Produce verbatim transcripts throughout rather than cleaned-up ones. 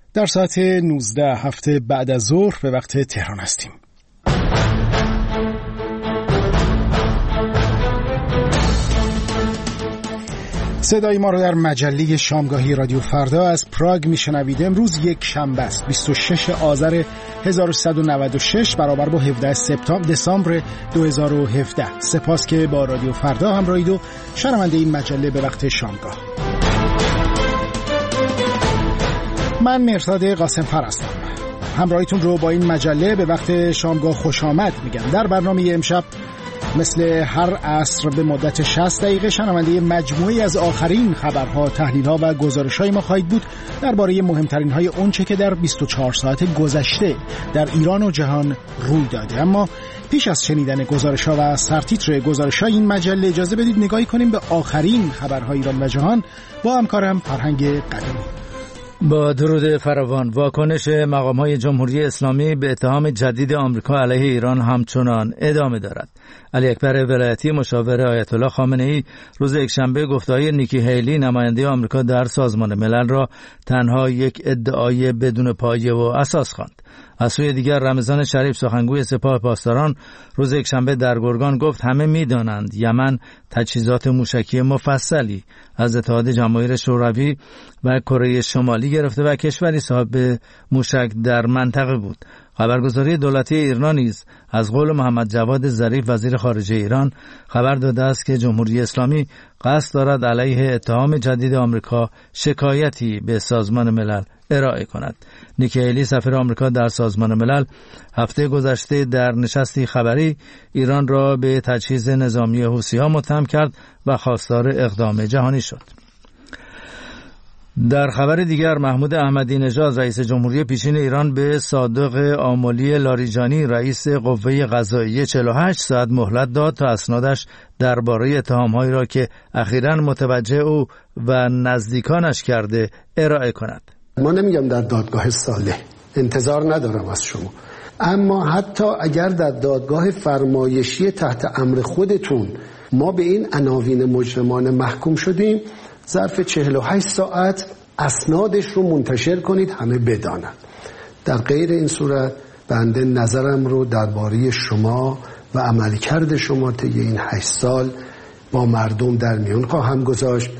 در ساعت نوزده هفته بعد از ظهر به وقت تهران هستیم. صدای ما رو در مجله شامگاهی رادیو فردا از پراگ میشنوید. امروز یک شنبه است، بیست و شش آذر هزار و سیصد و نود و شش برابر با هفدهم سپتامبر دسامبر دو هزار و هفده. سپاس که با رادیو فردا همراهید و شنونده این مجله به وقت شامگاه. من مرداد قاسم فر هستم. همراهیتون رو با این مجله به وقت شامگاه خوش آمد میگم. در برنامه امشب مثل هر عصر به مدت شصت دقیقه شنونده مجموعی از آخرین خبرها، تحلیل‌ها و گزارش‌های ما خواهید بود درباره مهمترین‌های اونچه که در بیست و چهار ساعت گذشته در ایران و جهان روی داده. اما پیش از شنیدن گزارش‌ها و سرتیتر گزارش‌های این مجله اجازه بدید نگاهی کنیم به آخرین خبرهای ایران و جهان با همکارم فرهنگ قدیمی. با درود فراوان. واکنش مقام‌های جمهوری اسلامی به اتهام جدید آمریکا علیه ایران همچنان ادامه دارد. علی اکبر ولایتی مشاور آیت الله خامنه‌ای روز یکشنبه گفته‌های نیکی هیلی نماینده آمریکا در سازمان ملل را تنها یک ادعای بدون پایه و اساس خواند. از سوی دیگر رمضان شریف سخنگوی سپاه پاسداران روز یکشنبه در گرگان گفت همه می‌دانند یمن تجهیزات موشکی مفصلی از اتحاد جماهیر شوروی و کره شمالی گرفته و کشوری صاحب موشک در منطقه بود. خبرگزاری دولتی ایران نیز از قول محمد جواد ظریف وزیر خارجه ایران خبر داده است که جمهوری اسلامی قصد دارد علیه اتهام جدید آمریکا شکایتی به سازمان ملل ارائه کند. نیکی هیلی سفیر آمریکا در سازمان ملل هفته گذشته در نشستی خبری ایران را به تجهیز نظامی حوثی‌ها متهم کرد و خواستار اقدام جهانی شد. در خبر دیگر محمود احمدی نژاد رئیس جمهوری پیشین ایران به صادق آملی لاریجانی رئیس قوه قضاییه چهل و هشت ساعت مهلت داد تا اسنادش درباره اتهام‌هایی را که اخیراً متوجه او و نزدیکانش کرده ارائه کند. ما نمیگم در دادگاه صالح، انتظار ندارم از شما، اما حتی اگر در دادگاه فرمایشی تحت امر خودتون ما به این عناوین مجرمانه محکوم شدیم، ظرف چهل و هشت ساعت اسنادش رو منتشر کنید همه بدانند. در غیر این صورت بنده نظرم رو درباره شما و عملکرد شما طی این هشت سال با مردم در میان خواهم گذاشت.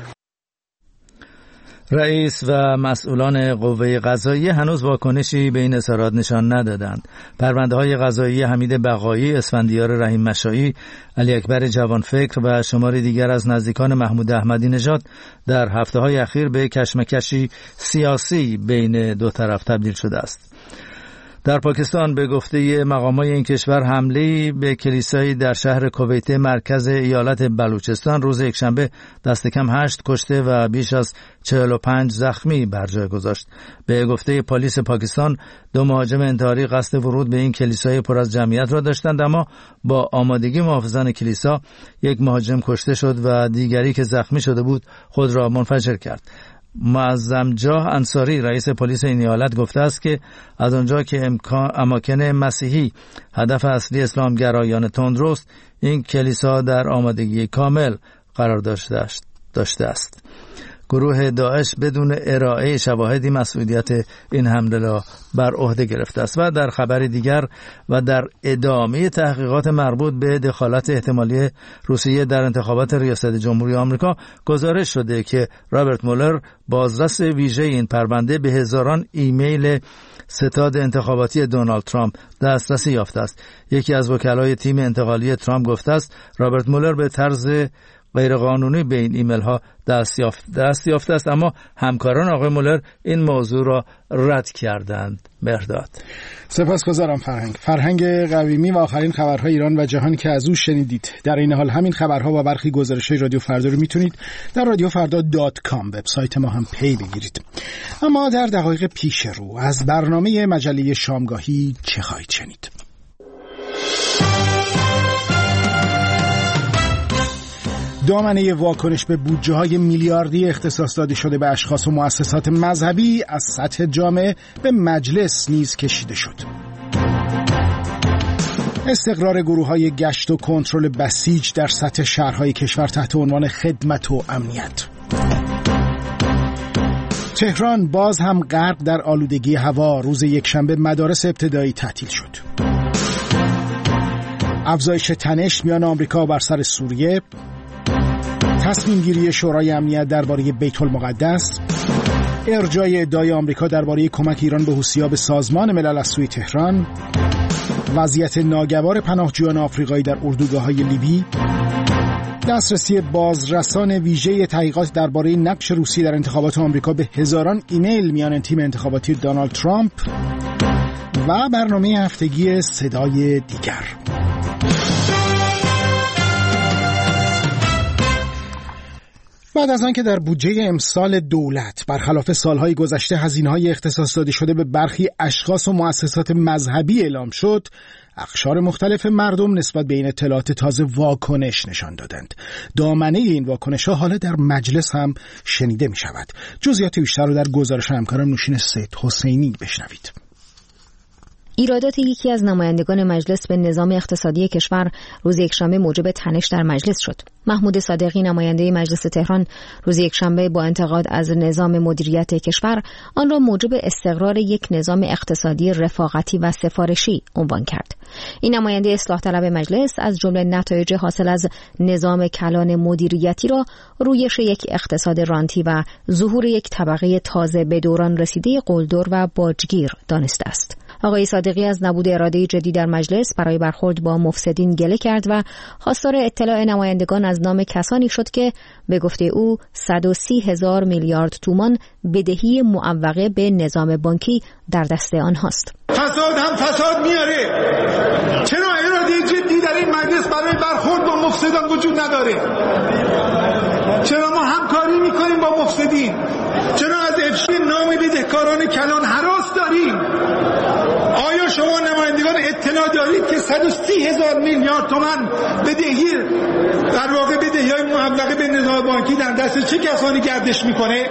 رئیس و مسئولان قوه قضاییه هنوز واکنشی به این اظهارات نشان ندادند. پرونده‌های قضایی حمید بقایی، اسفندیار رحیم مشایی، علی اکبر جوانفکر و شماری دیگر از نزدیکان محمود احمدی نژاد در هفته‌های اخیر به کشمکشی سیاسی بین دو طرف تبدیل شده است. در پاکستان به گفته مقامات این کشور حمله‌ای به کلیسایی در شهر کویت مرکز ایالت بلوچستان روز یکشنبه دست کم هشت کشته و بیش از چهل و پنج زخمی بر جای گذاشت. به گفته پلیس پاکستان دو مهاجم انتحاری قصد ورود به این کلیسای پر از جمعیت را داشتند، اما با آمادگی محافظان کلیسا یک مهاجم کشته شد و دیگری که زخمی شده بود خود را منفجر کرد. معظم جاه انصاری رئیس پلیس این ایالت گفته است که از آنجا که اماکن مسیحی هدف اصلی اسلامگرایان تندروست، این کلیسا در آمادگی کامل قرار داشته است. گروه داعش بدون ارائه شواهدی مسئولیت این حمله را بر عهده گرفته است. و در خبر دیگر و در ادامه تحقیقات مربوط به دخالت احتمالی روسیه در انتخابات ریاست جمهوری آمریکا گزارش شده که رابرت مولر بازرس ویژه این پرونده به هزاران ایمیل ستاد انتخاباتی دونالد ترامپ دسترسی یافته است. یکی از وکلای تیم انتقالی ترامپ گفته است رابرت مولر به طرز غیرقانونی به این ایمیل ها دست یافت دست یافته است، اما همکاران آقای مولر این موضوع را رد کردند. مرداد. سپاسگزارم فرهنگ. فرهنگ قویمی و آخرین خبرهای ایران و جهان که از او شنیدید. در این حال همین خبرها و برخی گزارش‌های رادیو فردا رو میتونید در رادیو فردا دات کام وبسایت ما هم پی بگیرید. اما در دقایق پیش رو از برنامه مجله شامگاهی چه خواهید شنید؟ دامنه واکنش به بودجه‌های میلیاردی اختصاص داده شده به اشخاص و مؤسسات مذهبی از سطح جامعه به مجلس نیز کشیده شد. استقرار گروه‌های گشت و کنترل بسیج در سطح شهرهای کشور تحت عنوان خدمت و امنیت. تهران باز هم غرق در آلودگی هوا. روز یکشنبه مدارس ابتدایی تعطیل شد. افزایش تنش میان آمریکا بر سر سوریه. تصمیم گیری شورای امنیت درباره بیت المقدس. ارجاع ادعای آمریکا درباره کمک ایران به حوثی‌ها به سازمان ملل از سوی تهران. وضعیت ناگوار پناهجویان آفریقایی در اردوگاه‌های لیبی. دسترسی بازرسان ویژه تحقیقات درباره نقش روسیه در انتخابات آمریکا به هزاران ایمیل میان تیم انتخاباتی دونالد ترامپ و برنامه هفتگی صدای دیگر. بعد از آن که در بودجه امسال دولت برخلاف سالهای گذشته هزینه‌های اختصاص داده شده به برخی اشخاص و مؤسسات مذهبی اعلام شد، اقشار مختلف مردم نسبت به این اطلاعات تازه واکنش نشان دادند. دامنه این واکنش‌ها حالا در مجلس هم شنیده می شود. جزئیات بیشتر رو در گزارش همکارم نوشین سید حسینی بشنوید. ایرادات یکی از نمایندگان مجلس به نظام اقتصادی کشور روز یکشنبه موجب تنش در مجلس شد. محمود صادقی نماینده مجلس تهران روز یکشنبه با انتقاد از نظام مدیریت کشور آن را موجب استقرار یک نظام اقتصادی رفاقتی و سفارشی عنوان کرد. این نماینده اصلاح طلب مجلس از جمله نتایج حاصل از نظام کلان مدیریتی را رویش یک اقتصاد رانتی و ظهور یک طبقه تازه به دوران رسیده قلدر و باجگیر دانسته است. آقای صادقی از نبود اراده جدی در مجلس برای برخورد با مفسدین گله کرد و خواستار اطلاع نمایندگان از نام کسانی شد که به گفته او صد و سی هزار میلیارد تومان بدهی معوقه به نظام بانکی در دست آنهاست. فساد هم فساد میاره. چرا اراده جدی در این مجلس برای برخورد با مفسدان وجود نداره؟ چرا ما همکاری میکنیم با مفسدین؟ چرا از افشای نام بدهکاران کلان هراس داریم؟ آیا شما نمایندگان اطلاع دارید که صد و سی هزار میلیارد تومان بدهی در واقع بدهی‌های معوقه به نظام بانکی در دست چه کسانی گردش میکنه؟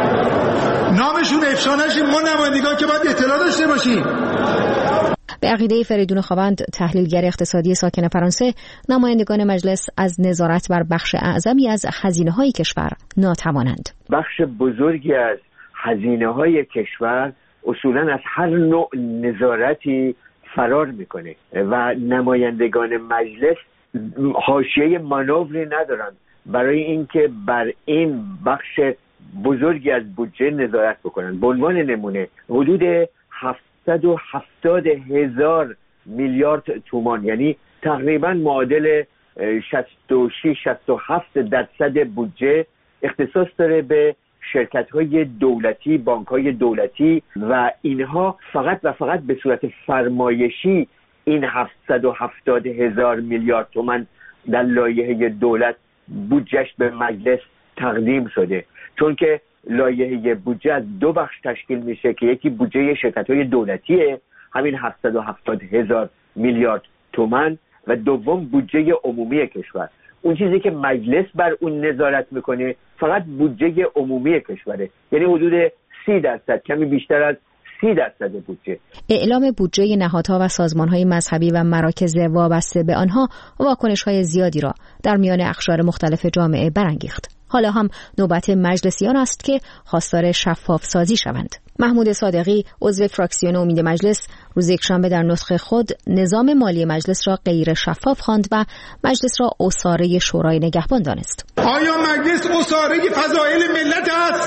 نامشون افشا نشه. ما نمایندگان که باید اطلاع داشته باشیم. به عقیده فریدون خواوند تحلیلگر اقتصادی ساکن فرانسه، نمایندگان مجلس از نظارت بر بخش اعظمی از هزینه‌های کشور ناتوانند. بخش بزرگی از هزینه‌های کشور اصولاً از هر نوع نظارتی فرار میکنه و نمایندگان مجلس حاشیه مانوری ندارند برای اینکه بر این بخش بزرگی از بودجه نظارت بکنن. به عنوان نمونه حدود هفتصد و هفتاد هزار میلیارد تومان، یعنی تقریبا معادل شصت و شش شصت و هفت درصد بودجه اختصاص داره به شرکت‌های دولتی، بانک‌های دولتی و اینها فقط و فقط به صورت فرمایشی این هفتصد و هفتاد هزار میلیارد تومان در لایحه دولت بودجهش به مجلس تقدیم شده، چون که لایحه بودجه از دو بخش تشکیل میشه که یکی بودجه شرکت‌های دولتیه، همین هفتصد و هفتاد هزار میلیارد تومان، و دوم بودجه عمومی کشور. اون چیزی که مجلس بر اون نظارت میکنه فقط بودجه عمومی کشوره، یعنی حدود سی درصد، کمی بیشتر از سی درصد بودجه. اعلام بودجه نهادها و سازمانهای مذهبی و مراکز وابسته به آنها واکنش‌های زیادی را در میان اقشار مختلف جامعه برانگیخت. حالا هم نوبت مجلسیان است که خواستار شفاف سازی شوند. محمود صادقی عضو فراکسیون امید مجلس روز یکشنبه در نطق خود نظام مالی مجلس را غیر شفاف خواند و مجلس را عصاره شورای نگهبان دانست. آیا مجلس عصاره فضائل ملت است؟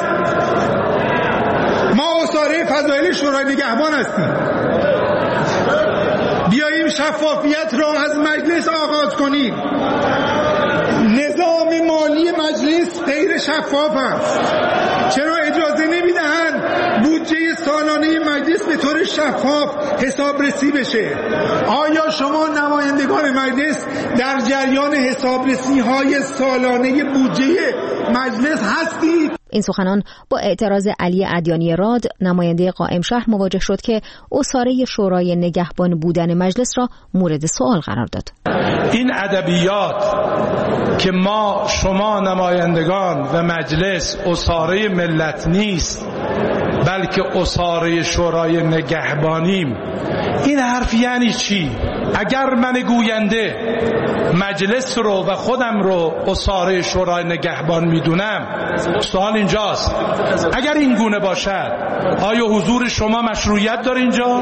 ما عصاره فضائل شورای نگهبان هستیم. بیاییم شفافیت را از مجلس آغاز کنیم. نظام مالی مجلس غیر شفاف است. چرا اجازه نمیدهند بودجه سالانه مجلس به طور شفاف حسابرسی بشه؟ آیا شما نمایندگان مجلس در جریان حسابرسی های سالانه بودجه مجلس هستید؟ این سخنان با اعتراض علی ادیانی راد، نماینده قائم شهر، مواجه شد که عصاره شورای نگهبان بودن مجلس را مورد سوال قرار داد. این ادبیات که ما شما نمایندگان و مجلس عصاره ملت نیست بلکه عصاره شورای نگهبانیم، این حرف یعنی چی؟ اگر من گوینده مجلس رو و خودم رو اساره شورای نگهبان میدونم، سوال اینجاست اگر این گونه باشد آیا حضور شما مشروعیت داره اینجا؟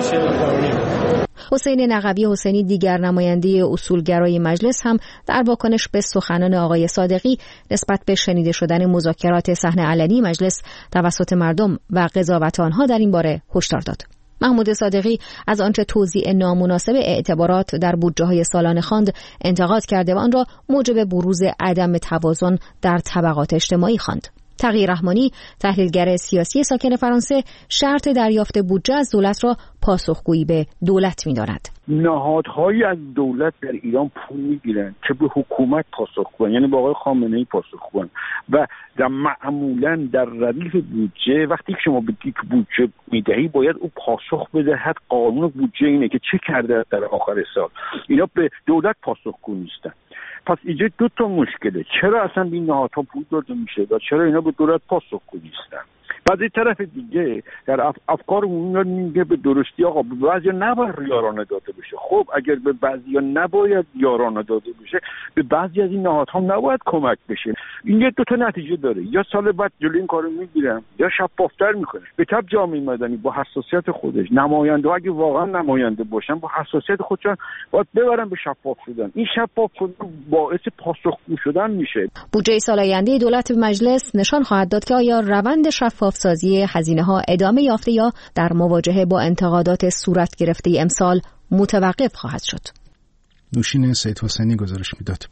حسین نقوی حسینی دیگر نماینده اصولگرای مجلس هم در واکنش به سخنان آقای صادقی نسبت به شنیده شدن مذاکرات صحن علنی مجلس توسط مردم و قضاوت آنها در این باره هشدار داد. محمود صادقی از آنچه توزیع نامناسب اعتبارات در بودجه‌های سالانه خواند انتقاد کرده و آن را موجب بروز عدم توازن در طبقات اجتماعی خواند. تقی رحمانی تحلیلگر سیاسی ساکن فرانسه شرط دریافت بودجه از دولت را پاسخگویی به دولت می‌داند. نهادهایی از دولت در ایران پول میگیرن که به حکومت پاسخگوان، یعنی به آقای خامنه‌ای پاسخگوان و در معمولا در ردیف بودجه وقتی شما به دیک بودجه میدهی باید او پاسخ بدهد. قانون بودجه اینه که چه کرده در آخر سال. اینا به دولت پاسخگو نیستن. پس اینجا دو تا مشکله، چرا اصلا این نهادها پول داده میشه و چرا اینا به دولت پاسخگو نیستن. بعد این طرف دیگه در اف... افکار عمومی میگه به درستی آقا به بعضیا نباید یارانه داده بشه. خب اگر به بعضیا نباید یارانه داده بشه، به بعضی از این نهادها نباید کمک بشه. این یه دو تا نتیجه داره، یا سال بعد جلوی این کارو میگیرن یا شفافتر میکنه. به تبع جامعه مدنی با حساسیت خودش، نماینده ها اگه واقعا نماینده باشن با حساسیت خودشون باید ببرن به شفاف شدن. این شفاف شدن باعث پاسخگو شدن میشه. بودجه سال آینده دولت به مجلس نشان خواهد داد که آیا روند شفاف سازی هزینه ها ادامه یافته یا در مواجهه با انتقادات صورت گرفته امسال متوقف خواهد شد. نوشین سید حسینی گزارش میداد.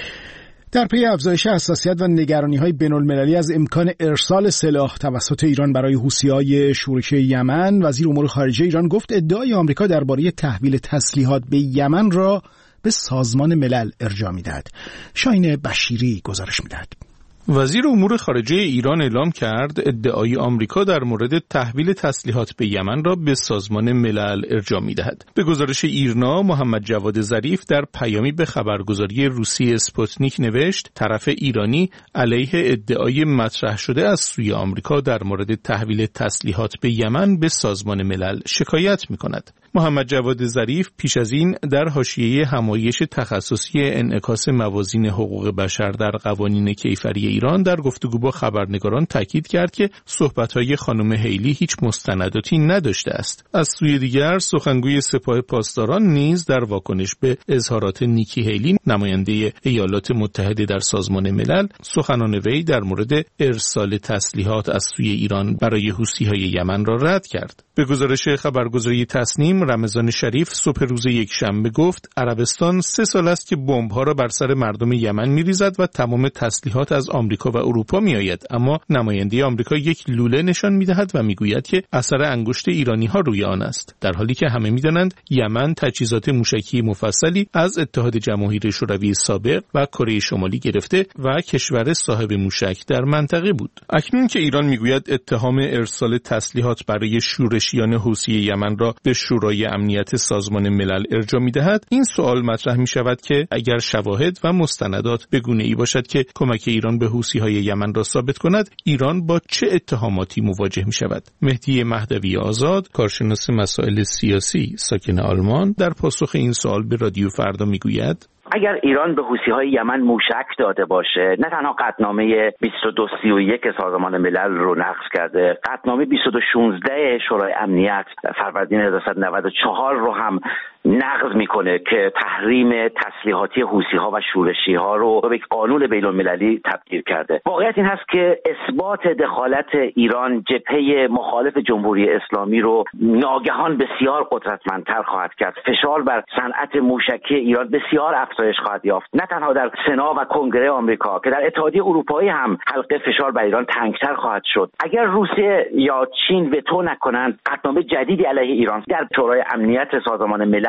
در پی افزایش حساسیت و نگرانی‌های بین‌المللی از امکان ارسال سلاح توسط ایران برای حوثی‌های شورش یمن، وزیر امور خارجه ایران گفت ادعای آمریکا درباره تحویل تسلیحات به یمن را به سازمان ملل ارجاع می‌دهد. شاهین بشیری گزارش می‌دهد. وزیر امور خارجه ایران اعلام کرد ادعای آمریکا در مورد تحویل تسلیحات به یمن را به سازمان ملل ارجاع می‌دهد. به گزارش ایرنا، محمد جواد ظریف در پیامی به خبرگزاری روسی اسپوتنیک نوشت طرف ایرانی علیه ادعای مطرح شده از سوی آمریکا در مورد تحویل تسلیحات به یمن به سازمان ملل شکایت می‌کند. محمد جواد ظریف پیش از این در حاشیه همایش تخصصی انعکاس موازین حقوق بشر در قوانین کیفری ایران در گفتگو با خبرنگاران تاکید کرد که صحبت‌های خانم هیلی هیچ مستنداتی نداشته است. از سوی دیگر سخنگوی سپاه پاسداران نیز در واکنش به اظهارات نیکی هیلی نماینده ایالات متحده در سازمان ملل سخنان وی در مورد ارسال تسلیحات از سوی ایران برای حوثی‌های یمن را رد کرد. به گزارش خبرگزاری تسنیم، رمضان شریف صبح روز یکشنبه گفت عربستان سه سال است که بمب‌ها را بر سر مردم یمن می‌ریزد و تمام تسلیحات از آمریکا و اروپا می‌آید، اما نماینده آمریکا یک لوله نشان می‌دهد و می‌گوید که اثر انگشت ایرانی‌ها روی آن است، در حالی که همه می‌دانند یمن تجهیزات موشکی مفصلی از اتحاد جماهیر شوروی سابق و کره شمالی گرفته و کشور صاحب موشک در منطقه بود. اکنون که ایران می‌گوید اتهام ارسال تسلیحات برای شورشیان حوثی یمن را به شورای امنیت سازمان ملل ارجاع می‌دهد، این سوال مطرح می‌شود که اگر شواهد و مستندات به گونه‌ای باشد که کمک ایران به حوثی‌های یمن را ثابت کند، ایران با چه اتهاماتی مواجه می‌شود؟ مهدی مهدوی آزاد، کارشناس مسائل سیاسی ساکن آلمان، در پاسخ این سوال به رادیو فردا می‌گوید اگر ایران به حوثی‌های یمن موشک داده باشه، نه تنها قطعنامه بیست و دو سی و یک سازمان ملل رو نقض کرده، قطعنامه بیست و دو شانزده شورای امنیت فروردین هزار و سیصد و نود و چهار رو هم نقض میکنه که تحریم تسلیحاتی حوثی‌ها و شورشی‌ها رو به قانون بین‌المللی تبدیل کرده. واقعیت این هست که اثبات دخالت ایران جبهه مخالف جمهوری اسلامی رو ناگهان بسیار قدرتمندتر خواهد کرد. فشار بر صنعت موشکی ایران بسیار افزایش خواهد یافت، نه تنها در سنا و کنگره آمریکا که در اتحادیه اروپایی هم حلقه فشار بر ایران تنگتر خواهد شد. اگر روسیه یا چین وتو نکنند، قطعنامه جدیدی علیه ایران در شورای امنیت سازمان ملل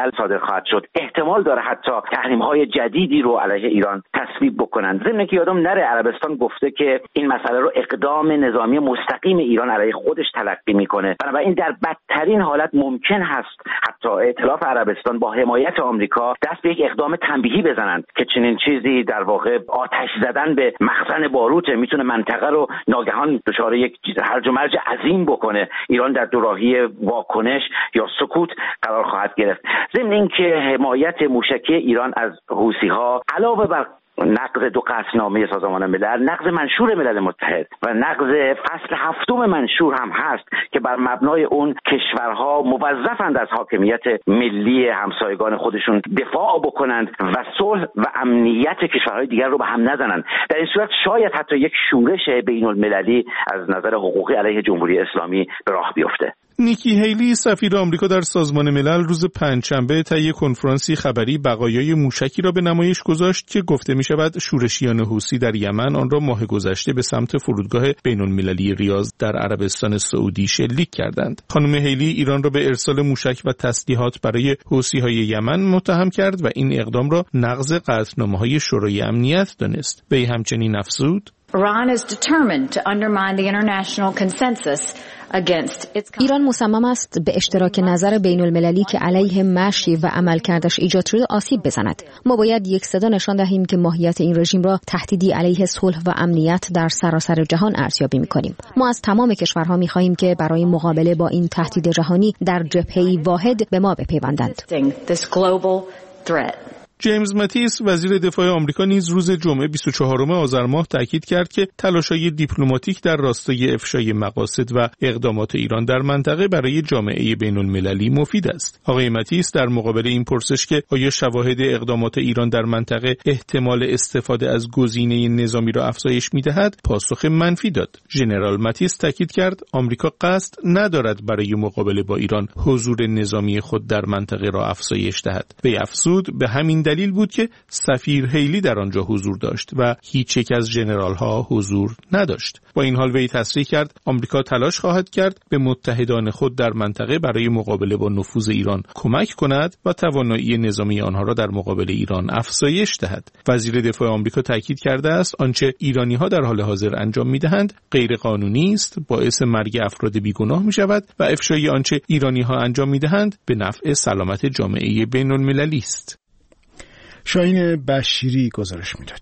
ملل صادر خواهد شد. احتمال داره حتی تحریم‌های جدیدی رو علیه ایران تصویب بکنن. ضمن که یادم نره عربستان گفته که این مسئله رو اقدام نظامی مستقیم ایران علیه خودش تلقی میکنه. بنابراین در بدترین حالت ممکن هست حتی ائتلاف عربستان با حمایت آمریکا دست به یک اقدام تنبیهی بزنند که چنین چیزی در واقع آتش زدن به مخزن باروته، میتونه منطقه رو ناگهان دچار یک هرج و مرج عظیم بکنه. ایران در دوراهی واکنش یا سکوت قرار خواهد گرفت. ضمن اینکه حمایت موشکی ایران از حوثی‌ها علاوه بر نقض دو قطعنامه سازمان ملل، نقض منشور ملل متحد و نقض فصل هفتم منشور هم هست که بر مبنای اون کشورها موظفند از حاکمیت ملی همسایگان خودشون دفاع بکنند و صلح و امنیت کشورهای دیگر رو به هم نزنند. در این صورت شاید حتی یک شورش بین المللی از نظر حقوقی علیه جمهوری اسلامی به راه بیفته. نیکی هیلی سفیر آمریکا در سازمان ملل روز پنجشنبه طی کنفرانسی خبری بقایای موشکی را به نمایش گذاشت که گفته می‌شود شورشیان حوثی در یمن آن را ماه گذشته به سمت فرودگاه بین‌المللی ریاض در عربستان سعودی شلیک کردند. خانم هیلی ایران را به ارسال موشک و تسلیحات برای حوثی‌های یمن متهم کرد و این اقدام را نقض قطعنامه‌های شورای امنیت دانست. وی همچنین افزود: Iran is determined to undermine the international consensus against its... ایران مصمم است به اشتراک نظر بین المللی که علیه مشی و عملکردش ایجاد شده آسیب بزند. ما باید یک صدا نشان دهیم که ماهیت این رژیم را تهدیدی علیه صلح و امنیت در سراسر جهان ارزیابی می‌کنیم. ما از تمام کشورها می‌خواهیم که برای مقابله با این تهدید جهانی در جبهه‌ای واحد به ما بپیوندند. جیمز ماتیس وزیر دفاع آمریکا نیز روز جمعه بیست و چهارم آذر ماه تاکید کرد که تلاش‌های دیپلماتیک در راستای افشای مقاصد و اقدامات ایران در منطقه برای جامعه بین‌المللی مفید است. آقای ماتیس در مقابل این پرسش که آیا شواهد اقدامات ایران در منطقه احتمال استفاده از گزینه نظامی را افزایش می‌دهد، پاسخ منفی داد. ژنرال ماتیس تاکید کرد آمریکا قصد ندارد برای مقابله با ایران حضور نظامی خود در منطقه را افزایش دهد. وی افزود به همین دلیل بود که سفیر هیلی در آنجا حضور داشت و هیچ یک از ژنرال ها حضور نداشت. با این حال وی تصریح کرد آمریکا تلاش خواهد کرد به متحدان خود در منطقه برای مقابله با نفوذ ایران کمک کند و توانایی نظامی آنها را در مقابل ایران افزایش دهد. وزیر دفاع آمریکا تاکید کرده است آنچه ایرانی ها در حال حاضر انجام می‌دهند غیر قانونی است، باعث مرگ افراد بیگناه می‌شود و افشای آنچه ایرانی ها انجام می‌دهند به نفع سلامت جامعه بین‌المللی است. شاهین بشیری گزارش میداد.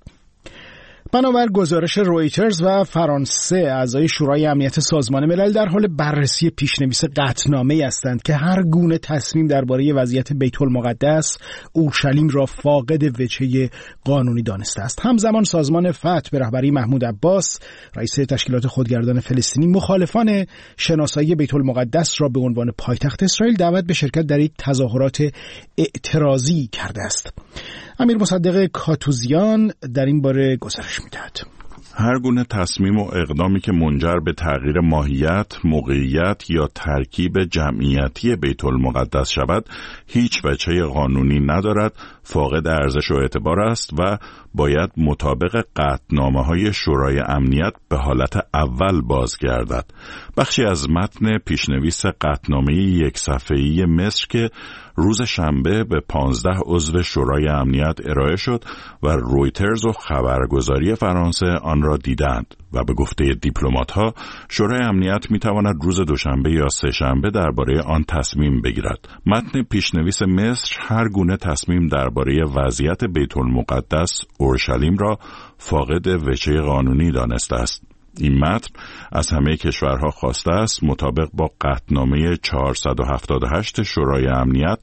بنابر گزارش رویترز و فرانسه، اعضای شورای امنیت سازمان ملل در حال بررسی پیشنویس قطعنامه‌ای هستند که هر گونه تصمیم درباره وضعیت بیت المقدس اورشلیم را فاقد وجهه قانونی دانسته است. همزمان سازمان فتح به رهبری محمود عباس، رئیس تشکیلات خودگردان فلسطینی، مخالفان شناسایی بیت المقدس را به عنوان پایتخت اسرائیل دعوت به شرکت در یک تظاهرات اعتراضی کرده است. امیر مصدق کاتوزیان در این باره گزارش می‌دهد. هر گونه تصمیم و اقدامی که منجر به تغییر ماهیت، موقعیت یا ترکیب جمعیتی بیت المقدس شود، هیچ وجه قانونی ندارد، فاقد ارزش و اعتبار است و باید مطابق قطعنامه‌های شورای امنیت به حالت اول بازگردد. بخشی از متن پیشنویس قطعنامه یک صفحه‌ای مصر که روز شنبه به پانزده عضو شورای امنیت ارائه شد و رویترز و خبرگزاری فرانسه آن را دیدند و به گفته دیپلمات‌ها شورای امنیت می‌تواند روز دوشنبه یا سه‌شنبه درباره آن تصمیم بگیرد. متن پیشنویس مصر هر گونه تصمیم درباره وضعیت بیت المقدس اورشلیم را فاقد وجه قانونی دانسته است. این متن از همه کشورها خواسته است مطابق با قطعنامه چهارصد و هفتاد و هشت شورای امنیت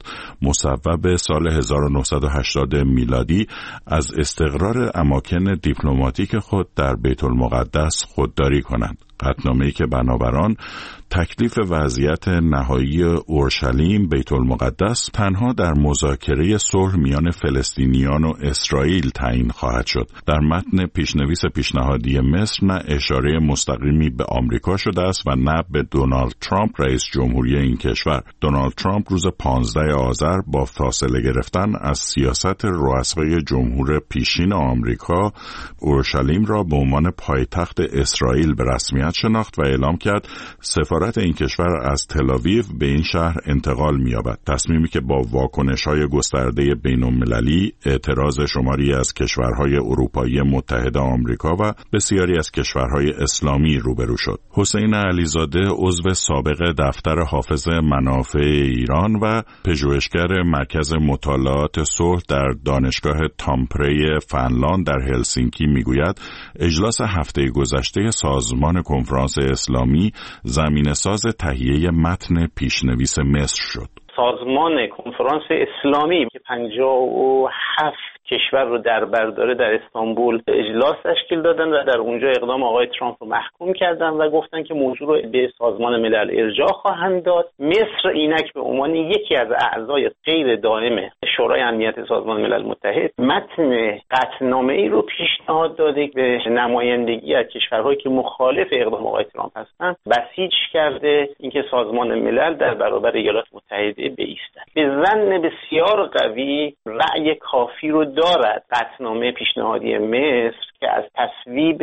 مصوب سال هزار و نهصد و هشتاد میلادی از استقرار اماکن دیپلماتیک خود در بیت المقدس خودداری کنند. قطعنامه‌ای که بنابر آن تکلیف وضعیت نهایی اورشلیم بیت المقدس تنها در مذاکره صلح میان فلسطینیان و اسرائیل تعیین خواهد شد. در متن پیشنویس پیشنهادی مصر نه اشاره مستقیمی به آمریکا شده است و نه به دونالد ترامپ رئیس جمهوری این کشور. دونالد ترامپ روز پانزده آذر با فاصله گرفتن از سیاست رؤسای جمهور پیشین آمریکا اورشلیم را به عنوان پایتخت اسرائیل به رسمیت شناخت و اعلام کرد سفارش سفارت این کشور از تل‌آویو به این شهر انتقال می‌یابد. تصمیمی که با واکنش‌های گسترده بین‌المللی، اعتراض شماری از کشورهای اروپایی متحد آمریکا و بسیاری از کشورهای اسلامی روبرو شد. حسین علیزاده عضو سابق دفتر حافظ منافع ایران و پژوهشگر مرکز مطالعات صلح در دانشگاه تامپره فنلاند در هلسینکی میگوید اجلاس هفته گذشته سازمان کنفرانس اسلامی زمینه‌ساز تهیه متن پیشنویس مصر شد. سازمان کنفرانس اسلامی که پنجاه و هفت کشور رو در بر داره در استانبول اجلاس تشکیل دادن و در اونجا اقدام آقای ترامپ رو محکوم کردن و گفتن که موضوع رو به سازمان ملل ارجاع خواهند داد. مصر اینک به عنوان یکی از اعضای غیر دائم شورای امنیت سازمان ملل متحد متن قطعنامه‌ای رو پیشنهاد داده به نمایندگی از کشورهایی که مخالف اقدام آقای ترامپ هستند بسیج کرده اینکه سازمان ملل در برابر ایالات متحده بایستد. به ظن بسیار قوی رأی کافی رو دارد قطعنامه پیشنهادی مصر که از تصویب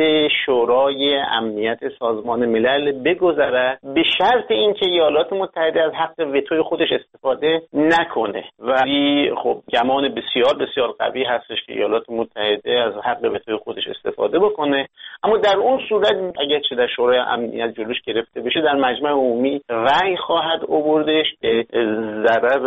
شورای امنیت سازمان ملل بگذرد به شرط اینکه ایالات متحده از حق وتوی خودش استفاده نکنه و خب گمان بسیار بسیار قوی هستش که ایالات متحده از حق وتوی خودش استفاده بکنه، اما در اون صورت اگر چه در شورای امنیت جلوش گرفته بشه در مجمع عمومی رأی خواهد آوردش به ضرر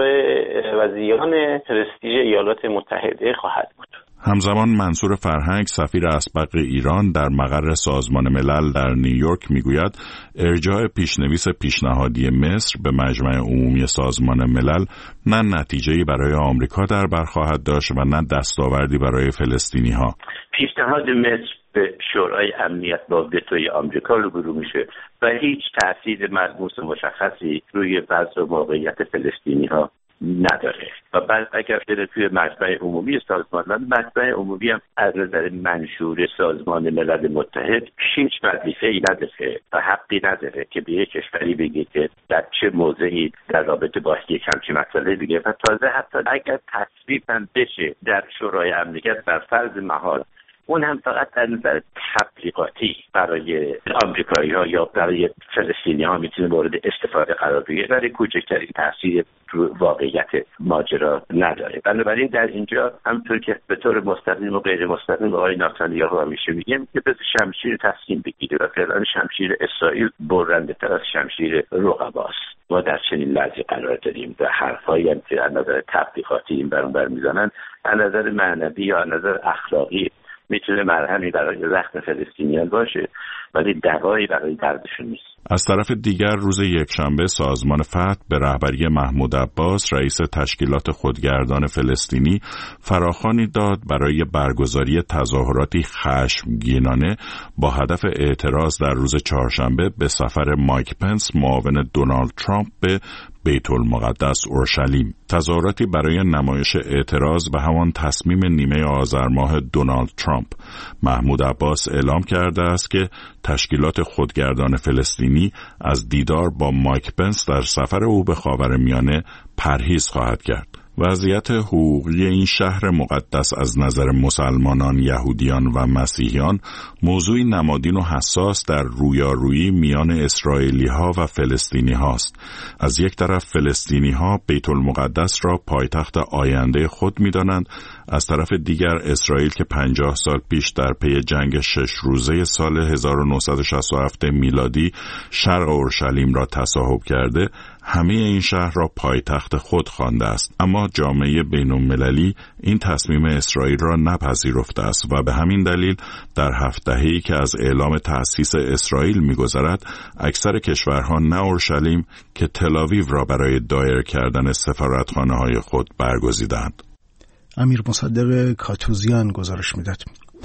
و زیان پرستیژ ایالات متحده خواهد بود. همزمان منصور فرهنگ سفیر اسبق ایران در مقر سازمان ملل در نیویورک میگوید ارجاع پیشنویس پیشنهادی مصر به مجمع عمومی سازمان ملل نه نتیجه‌ای برای آمریکا در بر خواهد داشت و نه دستاوردی برای فلسطینی‌ها. پیشنهاد مصر به شورای امنیت با وتوی آمریکا روبرو میشه و هیچ تأثیر ملموس مشخصی روی وضع و موقعیت فلسطینی‌ها نداره و بعد اگر بره توی مجمع عمومی سازمان ملل، مجمع عمومی هم از نظر منشور سازمان ملل متحد هیچ وظیفه‌ای نداره و حقی نداره که به یک کشوری بگه که در چه موضعی در رابطه با یک همچین مسئله بگه و تازه حتی اگر تصویب هم بشه در شورای امنیت بر فرض محال اون هم فقط در نظر تبلیغاتی برای آمریکایی ها یا برای فلسطینی ها میتونه مورد استفاده قرار بگیره ولی کوچکترین تاثیر رو واقعیت ماجرا نداره. بنابراین در اینجا همونطور که به طور مستقیم و غیر مستقیم آقای نتانیاهو همیشه میگیم که به شمشیر تسلیم بگیره و فعلا شمشیر اسرائیل برنده تر از شمشیر رقباست. ما در چنین لحظه قرار داریم و حرفایی هم که از نظر تبلیغاتی این بر اون بر میزنن از نظر معنوی یا از نظر اخلاقی میتونه مرهمی برای زخم فلسطینیان باشه ولی دوایی برای دردشون نیست. از طرف دیگر روز یکشنبه سازمان فتح به رهبری محمود عباس رئیس تشکیلات خودگردان فلسطینی فراخوانی داد برای برگزاری تظاهراتی خشمگینانه با هدف اعتراض در روز چهارشنبه به سفر مایک پنس معاون دونالد ترامپ به بیت المقدس اورشلیم. تظاهراتی برای نمایش اعتراض به همان تصمیم نیمه آذر ماه دونالد ترامپ. محمود عباس اعلام کرده است که تشکیلات خودگردان فلسطینی از دیدار با مایک پنس در سفر او به خاورمیانه پرهیز خواهد کرد. وضعیت حقوقی این شهر مقدس از نظر مسلمانان، یهودیان و مسیحیان موضوعی نمادین و حساس در رویارویی میان اسرائیلی ها و فلسطینی هاست. از یک طرف فلسطینی ها بیت المقدس را پایتخت آینده خود می دانند، از طرف دیگر اسرائیل که پنجاه سال پیش در پی جنگ شش روزه سال هزار و نهصد و شصت و هفت میلادی شرق اورشلیم را تصاحب کرده، همه این شهر را پایتخت خود خوانده است. اما جامعه بین‌المللی این تصمیم اسرائیل را نپذیرفته است و به همین دلیل در هفت دهه‌ای که از اعلام تأسیس اسرائیل می‌گذرد، اکثر کشورها نه اورشلیم که تل‌آویو را برای دایر کردن سفارتخانه‌های خود برگزیدند. امیر مصدق کاتوزیان گزارش می‌داد.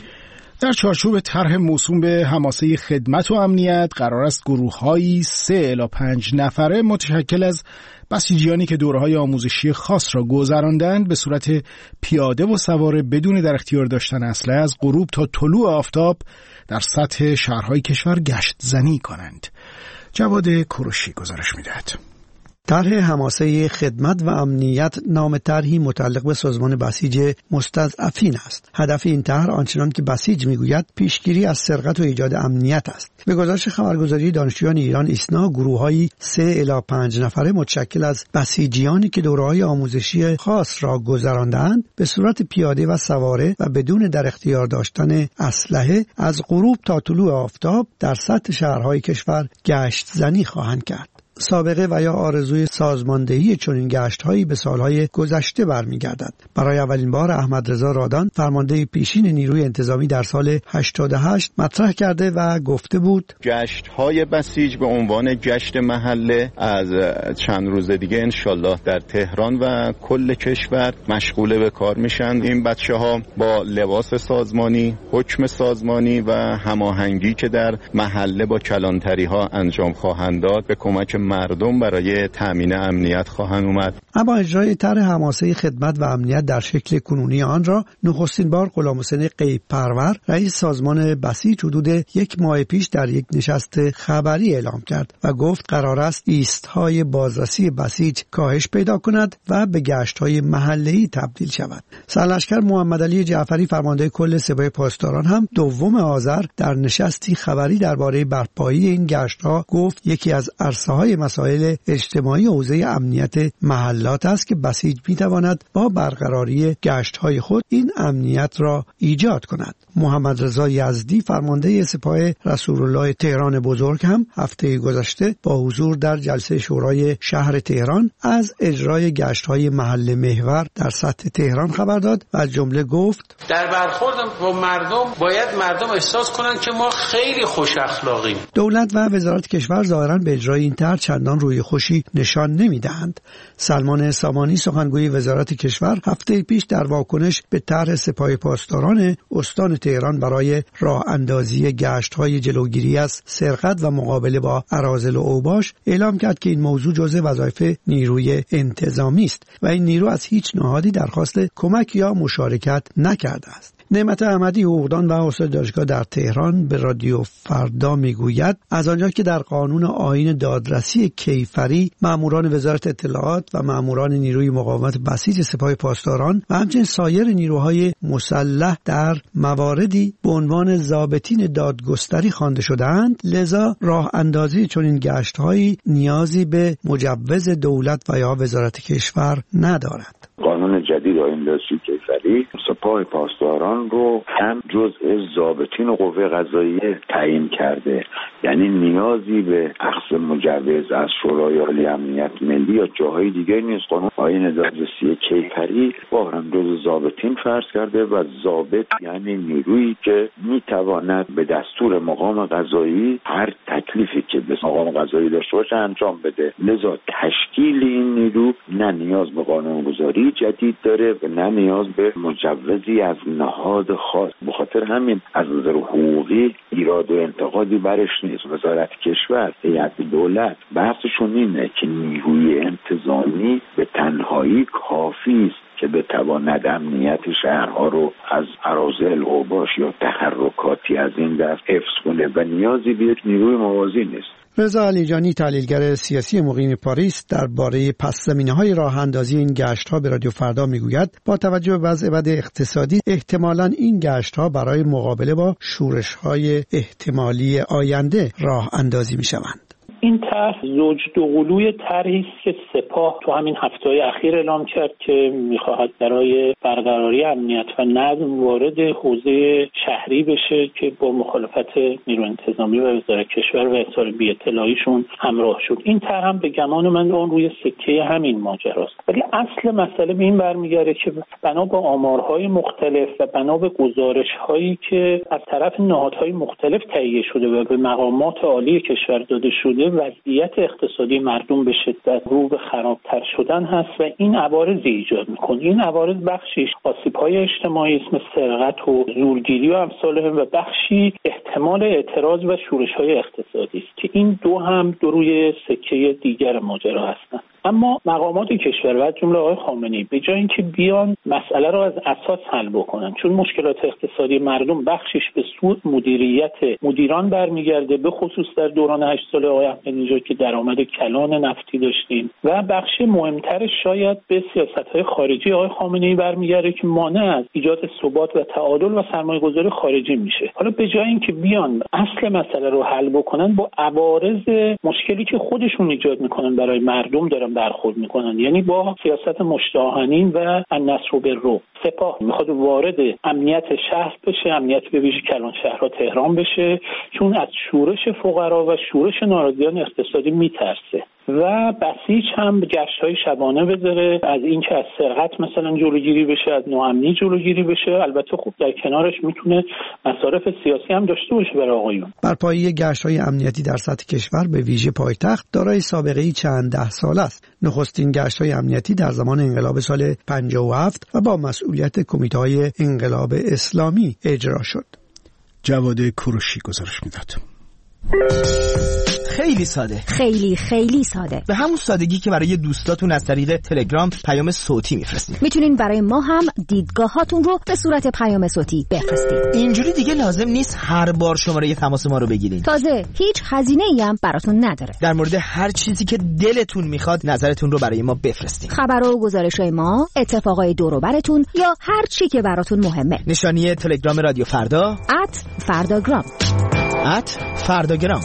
در چارچوب طرح موسوم به حماسه خدمت و امنیت قرار است گروه‌هایی سه الی پنج نفره متشکل از بسیجیانی که دوره‌های آموزشی خاص را گذراندند به صورت پیاده و سواره بدون در اختیار داشتن اسلحه از غروب تا طلوع آفتاب در سطح شهرهای کشور گشت زنی کنند. جواد کوروشی گزارش می‌دهد. طرح حماسه خدمت و امنیت نام طرحی متعلق به سازمان بسیج مستضعفین است. هدف این طرح آنچنان که بسیج میگوید پیشگیری از سرقت و ایجاد امنیت است. به گزارش خبرگزاری دانشجویان ایران ایسنا، گروه‌هایی سه الی پنج نفره متشکل از بسیجیانی که دوره‌های آموزشی خاص را گذراندند به صورت پیاده و سواره و بدون در اختیار داشتن اسلحه از غروب تا طلوع آفتاب در سطح شهرهای کشور گشت زنی خواهند کرد. سابقه و یا آرزوی سازماندهی چنین گشت‌هایی به سالهای گذشته برمیگردد. برای اولین بار احمد رضا رادان، فرمانده پیشین نیروی انتظامی، در سال هشتاد و هشت مطرح کرده و گفته بود گشت‌های بسیج به عنوان گشت محله از چند روز دیگه انشالله در تهران و کل کشور مشغول به کار میشن. این بچه‌ها با لباس سازمانی، حکم سازمانی و هماهنگی که در محله با کلانتری‌ها انجام خواهند داد به کمک مردم برای تامین امنیت خواهند اومد. اما اجرای طرح حماسه خدمت و امنیت در شکل کنونی آن را نخستین بار غلامحسین غیب پرور، رئیس سازمان بسیج، حدود یک ماه پیش در یک نشست خبری اعلام کرد و گفت قرار است ایست‌های بازرسی بسیج کاهش پیدا کند و به گشت‌های محله‌ای تبدیل شود. سرلشکر محمد علی جعفری، فرمانده کل سپاه پاسداران، هم دوم آذر در نشستی خبری درباره برپایی این گشت‌ها گفت یکی از عرصه‌های مسائل اجتماعی حوزه امنیت محلات است که بسیج می‌تواند با برقراری گشت‌های خود این امنیت را ایجاد کند. محمد رضا یزدی، فرمانده سپاه رسول الله تهران بزرگ، هم هفته گذشته با حضور در جلسه شورای شهر تهران از اجرای گشت‌های محل محور در سطح تهران خبر داد و از جمله گفت در برخورد با مردم باید مردم احساس کنند که ما خیلی خوش اخلاقیم. دولت و وزارت کشور ظاهراً به اجرای این طرح چندان روی خوشی نشان نمی‌دهند. سلمان سامانی، سخنگوی وزارت کشور، هفته پیش در واکنش به طرح سپاه پاسداران استان تهران برای راه اندازی گشت‌های جلوگیری از سرقت و مقابله با اراذل و اوباش اعلام کرد که این موضوع جزء وظایف نیروی انتظامی است و این نیرو از هیچ نهادی درخواست کمک یا مشارکت نکرده است. نعمت احمدی، حقوقدان و استاد دانشگاه در تهران، به رادیو فردا میگوید از آنجا که در قانون آیین دادرسی کیفری ماموران وزارت اطلاعات و ماموران نیروی مقاومت بسیج سپاه پاسداران و همچنین سایر نیروهای مسلح در مواردی به عنوان ضابطین دادگستری خوانده شده‌اند، لذا راه اندازی چنین گشت‌هایی نیازی به مجوز دولت و یا وزارت کشور ندارد. قانون جدید آیین دادرسی کیفری سپاه پاسداران رو هم جزء ضابطین و قوه قضاییه تعیین کرده، یعنی نیازی به اخذ مجوز از شورای عالی امنیت ملی یا جاهای دیگه نیست. قانون آیین دادرسی کیفری با هم جزء ضابطین فرض کرده و ضابط یعنی نیرویی که میتواند به دستور مقام قضایی هر تکلیفی که به مقام قضایی داشته باشه انجام بده. لذا تشکیل این نیرو نه نیاز به قانونگذاری جدید داره و نه نیاز به مجوزی از نهاد خاص. به خاطر همین از نظر حقوقی ایراد و انتقادی برش نیست. وزارت کشور، هیئت دولت بحثشون اینه که نیروی انتظامی به تنهایی کافی است که بتواند امنیت شهرها رو از اراذل، اوباش یا تحرکاتی از این دست حفظ کنه و نیازی به یک نیروی موازی نیست. رضا علیجانی، تحلیلگر سیاسی مقیم پاریس، درباره پس‌زمینه‌های راه اندازی این گشت‌ها به رادیو فردا میگوید با توجه به وضع بد اقتصادی احتمالاً این گشت‌ها برای مقابله با شورش‌های احتمالی آینده راه اندازی می‌شوند. این طرح زوج دوقلوی طرحی است که سپاه تو همین هفته‌های اخیر اعلام کرد که می‌خواهد برای برقراری امنیت و نظم وارد حوزه شهری بشه که با مخالفت نیروی انتظامی و وزارت کشور و اظهار بی‌اطلاعیشون همراه شد. این طرح هم به گمان من اون روی سکه همین ماجراست. ولی اصل مسئله به این برمیگرده که بنا به آمارهای مختلف و بنا به گزارش‌هایی که از طرف نهادهای مختلف تهیه شده و به مقامات عالی کشور داده شده، وضعیت اقتصادی مردم به شدت رو به خرابتر شدن هست و این عوارضی ایجاد میکنه. این عوارض بخشیش آسیب‌های اجتماعی است مثل سرقت و زورگیری و امثال و بخشی احتمال اعتراض و شورش‌های اقتصادی است که این دو هم دو روی سکه دیگر ماجرا هستند. اما مقامات کشور و از جمله آقای خامنه‌ای به جای اینکه بیان مسئله رو از اساس حل بکنن، چون مشکلات اقتصادی مردم بخشش به سوء مدیریت مدیران برمیگرده، به خصوص در دوران هشت سال آقای احمدی‌نژاد که درآمد کلان نفتی داشتیم، و بخش مهمترش شاید به سیاست‌های خارجی آقای خامنه‌ای برمیگرده که مانع از ایجاد ثبات و تعادل و سرمایه‌گذاری خارجی میشه. حالا به جای اینکه بیان اصل مسئله رو حل بکنن، با عوارض مشکلی که خودشون ایجاد میکنن برای مردم دارن برخورد میکنن، یعنی با سیاست مشتاهنین و النصر بالرعب. سپاه میخواد وارد امنیت شهر بشه، امنیت به ویژه کلان شهرها تهران بشه، چون از شورش فقرا و شورش ناراضیان اقتصادی میترسه و بسیج هم گشت‌های شبانه بذاره از اینکه از سرقت مثلا جلوگیری بشه، از ناامنی جلوگیری بشه. البته خب در کنارش میتونه مصارف سیاسی هم داشته باشه برای آقایون. برپایی گشت‌های امنیتی در سطح کشور به ویژه پایتخت دارای سابقه‌ای چند ده ساله است. نخستین گشت‌های امنیتی در زمان انقلاب سال پنجاه و هفت و با مسئولیت کمیته‌های انقلاب اسلامی اجرا شد. جواد کوروشی گزارش میداد. خیلی ساده، خیلی خیلی ساده، به همون سادگی که برای دوستاتون از طریق تلگرام پیام صوتی میفرستید. میتونین برای ما هم دیدگاهاتون رو به صورت پیام صوتی بفرستید. اینجوری دیگه لازم نیست هر بار شماره تماس ما رو بگیرین. تازه هیچ هزینه‌ای هم براتون نداره. در مورد هر چیزی که دلتون میخواد نظرتون رو برای ما بفرستید. خبر و گزارش‌های ما، اتفاقای دور و براتون یا هر چی که براتون مهمه. نشانی تلگرام رادیو فردا ات فرداگرام ات فرداگرام.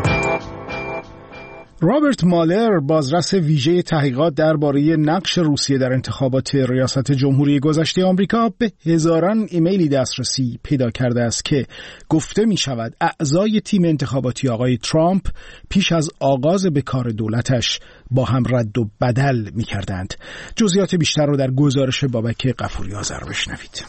رابرت مالر، بازرس ویژه تحقیقات درباره نقش روسیه در انتخابات ریاست جمهوری گذشته آمریکا، به هزاران ایمیلی دسترسی پیدا کرده است که گفته می شود اعضای تیم انتخاباتی آقای ترامپ پیش از آغاز به کار دولتش با هم رد و بدل می کردند. جزئیات بیشتر رو در گزارش بابک غفوری آذر بشنوید.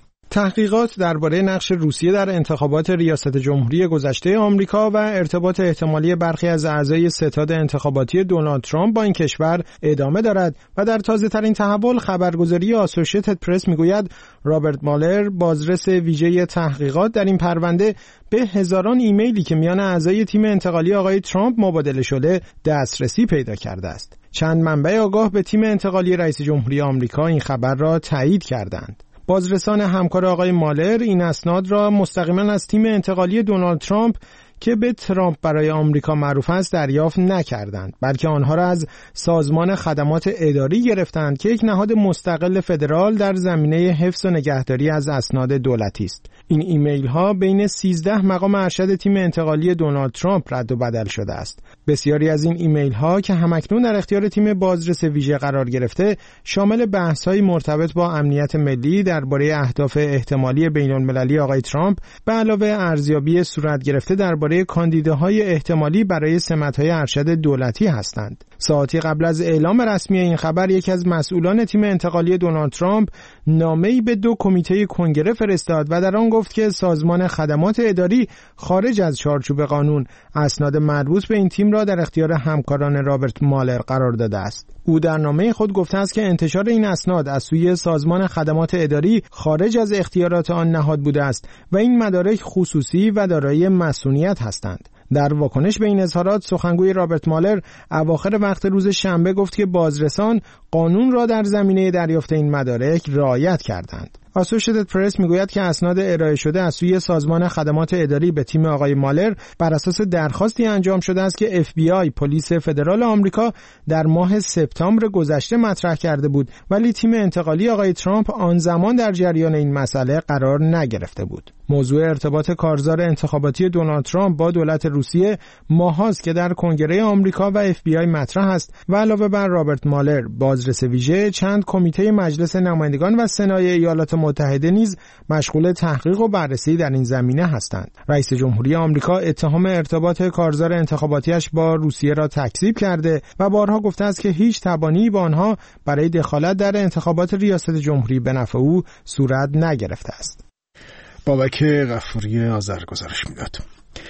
تحقیقات درباره نقش روسیه در انتخابات ریاست جمهوری گذشته آمریکا و ارتباط احتمالی برخی از اعضای ستاد انتخاباتی دونالد ترامپ با این کشور ادامه دارد و در تازه‌ترین تحول خبرگزاری آسوشیتد پرس میگوید رابرت مالر، بازرس ویژه تحقیقات در این پرونده، به هزاران ایمیلی که میان اعضای تیم انتقالی آقای ترامپ مبادله شده دسترسی پیدا کرده است. چند منبع آگاه به تیم انتقالی رئیس جمهوری آمریکا این خبر را تایید کردند. بازرسان همکار آقای مالر این اسناد را مستقیما از تیم انتقالی دونالد ترامپ که به ترامپ برای آمریکا معروف است دریافت نکردند، بلکه آنها را از سازمان خدمات اداری گرفتند که یک نهاد مستقل فدرال در زمینه حفظ و نگهداری از اسناد دولتی است. این ایمیل ها بین سیزده مقام ارشد تیم انتقالی دونالد ترامپ رد و بدل شده است. بسیاری از این ایمیل ها که همکنون در اختیار تیم بازرس ویژه قرار گرفته شامل بحث های مرتبط با امنیت ملی درباره اهداف احتمالی بین المللی آقای ترامپ به علاوه ارزیابی صورت گرفته درباره کاندیداهای احتمالی برای سمت‌های ارشد دولتی هستند. ساعتی قبل از اعلام رسمی این خبر، یکی از مسئولان تیم انتقالی دونالد ترامپ نامه‌ای به دو کمیته کنگره فرستاد و در آن گفت که سازمان خدمات اداری خارج از چارچوب قانون اسناد مربوط به این تیم را در اختیار همکاران رابرت مالر قرار داده است. او در نامه خود گفته است که انتشار این اسناد از سوی سازمان خدمات اداری خارج از اختیارات آن نهاد بوده است و این مدارک خصوصی و دارای مسئولیت هستند. در واکنش به این اظهارات، سخنگوی رابرت مالر اواخر وقت روز شنبه گفت که بازرسان قانون را در زمینه دریافت این مدارک رعایت کردند. آسوشیتد پرس میگوید که اسناد ارائه شده از سوی سازمان خدمات اداری به تیم آقای مالر بر اساس درخواستی انجام شده است که اف بی آی، پلیس فدرال آمریکا، در ماه سپتامبر گذشته مطرح کرده بود، ولی تیم انتقالی آقای ترامپ آن زمان در جریان این مسئله قرار نگرفته بود. موضوع ارتباط کارزار انتخاباتی دونالد ترامپ با دولت روسیه ماهاست که در کنگره آمریکا و اف بی آی مطرح است و علاوه بر رابرت مالر، بازرس ویژه، چند کمیته مجلس نمایندگان و سنای ایالات متحده نیز مشغول تحقیق و بررسی در این زمینه هستند. رئیس جمهوری آمریکا اتهام ارتباط کارزار انتخاباتیش با روسیه را تکذیب کرده و بارها گفته است که هیچ تبانی با آنها برای دخالت در انتخابات ریاست جمهوری به نفع او صورت نگرفته است. بابک غفوری آذر گزارش میداد.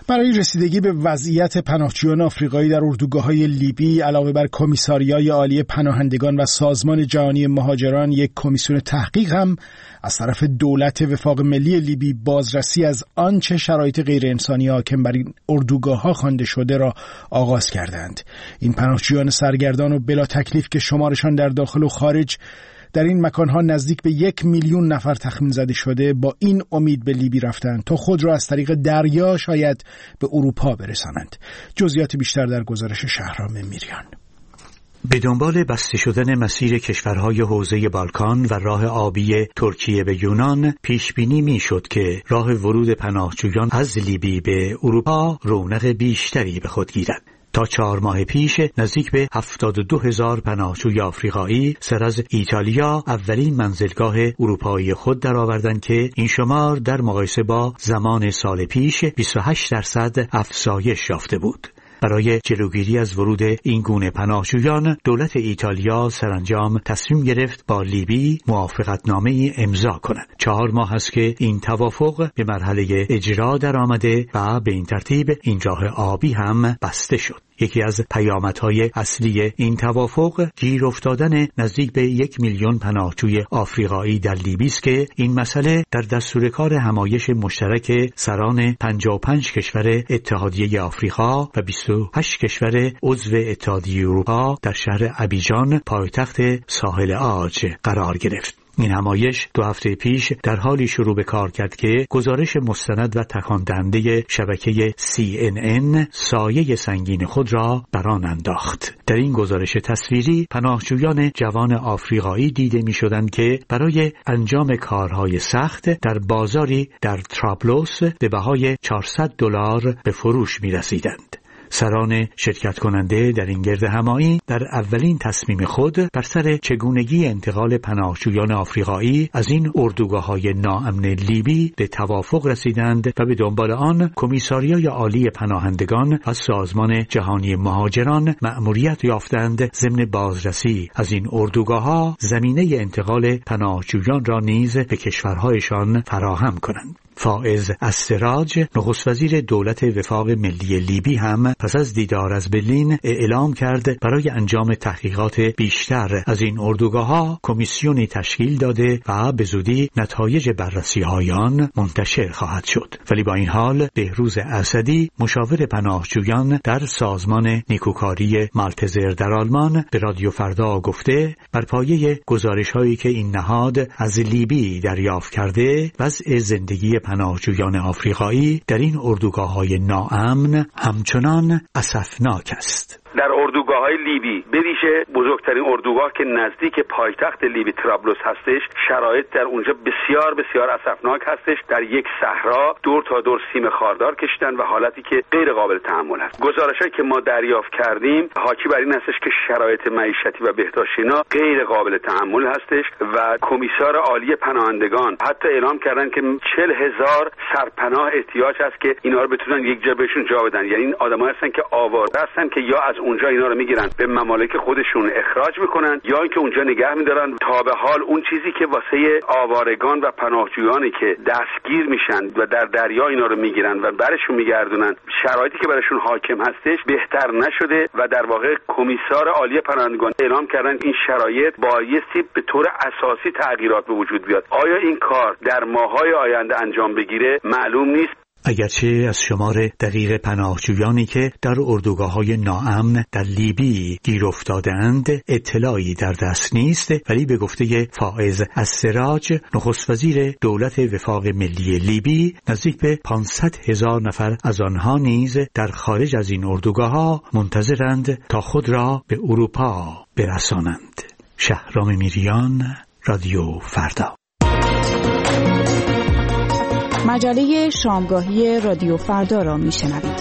برای رسیدگی به وضعیت پناهجویان آفریقایی در اردوگاه‌های لیبی علاوه بر کمیساریای عالی پناهندگان و سازمان جهانی مهاجران، یک کمیسیون تحقیق هم از طرف دولت وفاق ملی لیبی بازرسی از آنچه شرایط غیر انسانی حاکم بر این اردوگاه‌ها خوانده شده را آغاز کردند. این پناهجویان سرگردان و بلا تکلیف که شمارشان در داخل و خارج در این مکانها نزدیک به یک میلیون نفر تخمین زده شده، با این امید به لیبی رفتند تا خود را از طریق دریا شاید به اروپا برسانند. جزئیات بیشتر در گزارش شهرام میریان. به دنبال بسته شدن مسیر کشورهای حوزه بالکان و راه آبی ترکیه به یونان، پیش بینی میشد که راه ورود پناهجویان از لیبی به اروپا رونق بیشتری به خود گیرد. تا چهار ماه پیش نزدیک به هفتاد و دو هزار پناهجوی آفریقایی سر از ایتالیا اولین منزلگاه اروپایی خود درآوردند که این شمار در مقایسه با زمان سال پیش بیست و هشت درصد افزایش یافته بود. برای جلوگیری از ورود این گونه پناهجویان، دولت ایتالیا سرانجام تصمیم گرفت با لیبی موافقتنامه‌ای امضا کند. چهار ماه است که این توافق به مرحله اجرا درآمده و به این ترتیب این راه آبی هم بسته شد. یکی از پیامدهای اصلی این توافق گیر افتادن نزدیک به یک میلیون پناهجوی آفریقایی در لیبی است که این مسئله در دستور کار همایش مشترک سران پنجاه و پنج کشور اتحادیه آفریقا و بیست و هشت کشور عضو اتحادیه اروپا در شهر ابیجان پایتخت ساحل عاج قرار گرفت. این همایش دو هفته پیش در حالی شروع به کار کرد که گزارش مستند و تکان دهنده شبکه سی ان ان سایه سنگین خود را بر آن انداخت. در این گزارش تصویری پناهجویان جوان آفریقایی دیده می شدند که برای انجام کارهای سخت در بازاری در ترابلوس به بهای چهارصد دلار به فروش می رسیدند. سران شرکت کننده در این گرد همایی در اولین تصمیم خود بر سر چگونگی انتقال پناهجویان آفریقایی از این اردوگاه‌های ناامن لیبی به توافق رسیدند و به دنبال آن کمیساریای عالی پناهندگان و سازمان جهانی مهاجران مأموریت یافتند ضمن بازرسی از این اردوگاه‌ها زمینه انتقال پناهجویان را نیز به کشورهایشان فراهم کنند. فائز السراج، نخست وزیر دولت وفاق ملی لیبی، هم پس از دیدار از برلین اعلام کرد برای انجام تحقیقات بیشتر از این اردوگاه‌ها کمیسیونی تشکیل داده و به زودی نتایج بررسی‌های آن منتشر خواهد شد. ولی با این حال بهروز اسدی، مشاور پناهجویان در سازمان نیکوکاری مالتزر در آلمان، به رادیو فردا گفته بر پایه گزارش‌هایی که این نهاد از لیبی دریافت کرده، وضع زندگی پناهجویان آفریقایی در این اردوگاه‌های ناامن همچنان اسفناک است. در اردوگاه‌های لیبی، به ویژه بزرگترین اردوگاه که نزدیک پایتخت لیبی ترابلوس هستش، شرایط در اونجا بسیار بسیار اسفناک هستش. در یک صحرا دور تا دور سیم خاردار کشیدن و حالتی که غیر قابل تحمل است. گزارش‌هایی که ما دریافت کردیم حاکی بر این هستش که شرایط معیشتی و بهداشتینا غیر قابل تحمل هستش و کمیسار عالی پناهندگان حتی اعلام کردن که چهل هزار سرپناه احتیاج هست که اینا رو بتونن یک جا بهشون جا بدن. یعنی این آدمایی هستن که آواره هستن که یا از اونجا اینا رو میگیرن به ممالک خودشون اخراج میکنن یا اینکه اونجا نگه میدارن. تا به حال اون چیزی که واسه آوارگان و پناهجویانی که دستگیر میشن و در دریا اینا رو میگیرن و برشون میگردونن، شرایطی که برشون حاکم هستش بهتر نشده و در واقع کمیسار عالی پناهندگان اعلام کردن این شرایط بایستی به طور اساسی تغییرات به وجود بیاد. آیا این کار در ماه‌های آینده انجام بگیره معلوم نیست. اگرچه از شمار دقیق پناهجویانی که در اردوگاه‌های ناامن در لیبی گیر افتاده‌اند اطلاعی در دست نیست، ولی به گفته فائز السراج، نخست وزیر دولت وفاق ملی لیبی، نزدیک به پانصد هزار نفر از آنها نیز در خارج از این اردوگاه‌ها منتظرند تا خود را به اروپا برسانند. شهرام میریان، رادیو فردا. مجله شامگاهی رادیو فردا را میشنوید.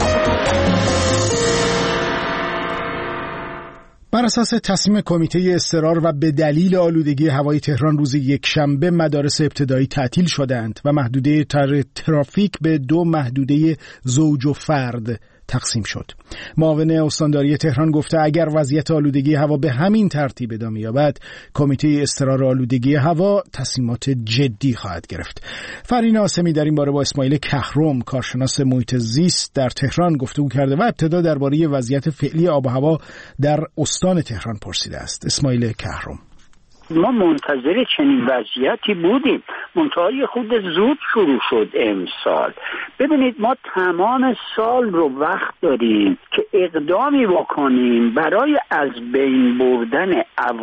بر اساس تصمیم کمیته اضطرار و به دلیل آلودگی هوای تهران، روز یکشنبه مدارس ابتدایی تعطیل شدند و محدوده ترافیک به دو محدوده زوج و فرد تقسیم شد. معاون استانداری تهران گفته اگر وضعیت آلودگی هوا به همین ترتیب ادامه یابد، کمیته اضطرار آلودگی هوا تصمیمات جدی خواهد گرفت. فرین آسمی در این باره با اسماعیل کهرم، کارشناس محیط زیست در تهران گفتگو کرده و ابتدا درباره وضعیت فعلی آب و هوا در استان تهران پرسیده است. اسماعیل کهرم: ما منتظر چنین وضعیتی بودیم، منتهای خود زود شروع شد امسال. ببینید ما تمام سال رو وقت داریم که اقدامی بکنیم برای از بین بردن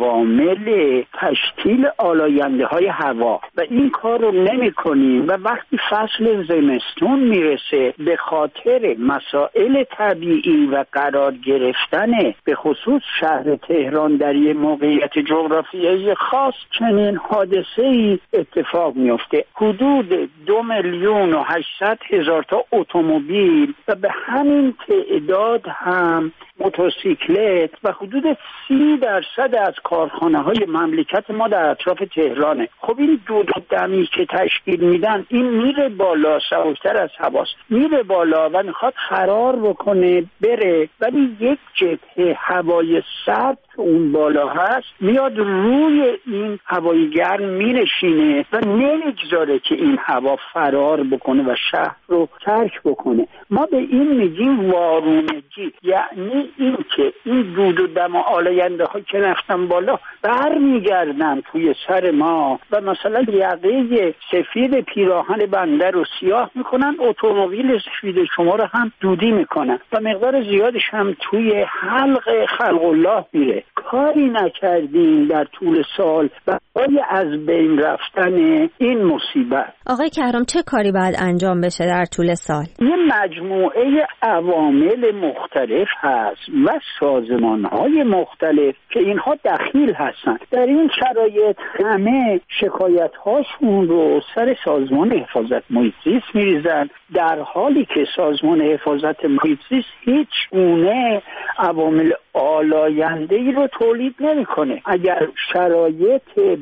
عوامل تشکیل آلاینده های هوا و این کار رو نمی کنیم و وقتی فصل زمستون میرسه به خاطر مسائل طبیعی و قرار گرفتن به خصوص شهر تهران در یک موقعیت جغرافیایی خاص چنین حادثه‌ای اتفاق میفته. حدود دو میلیون و هشتصد هزار تا اتومبیل و به همین تعداد هم موتورسیکلت و حدود سی درصد از کارخانه های مملکت ما در اطراف تهرانه. خب این دود و دمی که تشکیل میدن این میره بالا، سبکتر از هواست میره بالا و میخواد فرار بکنه بره، ولی یک جبهه هوای سرد اون بالا هست میاد روی این هوای گرم مینشینه و نمیگذاره که این هوا فرار بکنه و شهر رو ترک بکنه. ما به این میگیم وارونگی، یعنی این که این دود و دم و آلاینده ها که رفتن بالا برمیگردن توی سر ما و مثلا یقه سفید پیراهن بنده رو سیاه میکنن، اتومبیل سفید شما رو هم دودی میکنن و مقدار زیادش هم توی حلق خلق الله میره. کاری نکردیم در طول سال برای از بین رفتن این مصیبت. آقای کهرم چه کاری باید انجام بشه در طول سال؟ یه مجموعه عوامل مختلف هست و سازمان‌های مختلف که اینها دخیل هستن. در این شرایط همه شکایت‌هاشون رو سر سازمان حفاظت محیط زیست می‌ریزن، در حالی که سازمان حفاظت محیط زیست هیچ گونه عوامل آلاینده‌ای رو تولید نمی‌کنه. اگر شرایط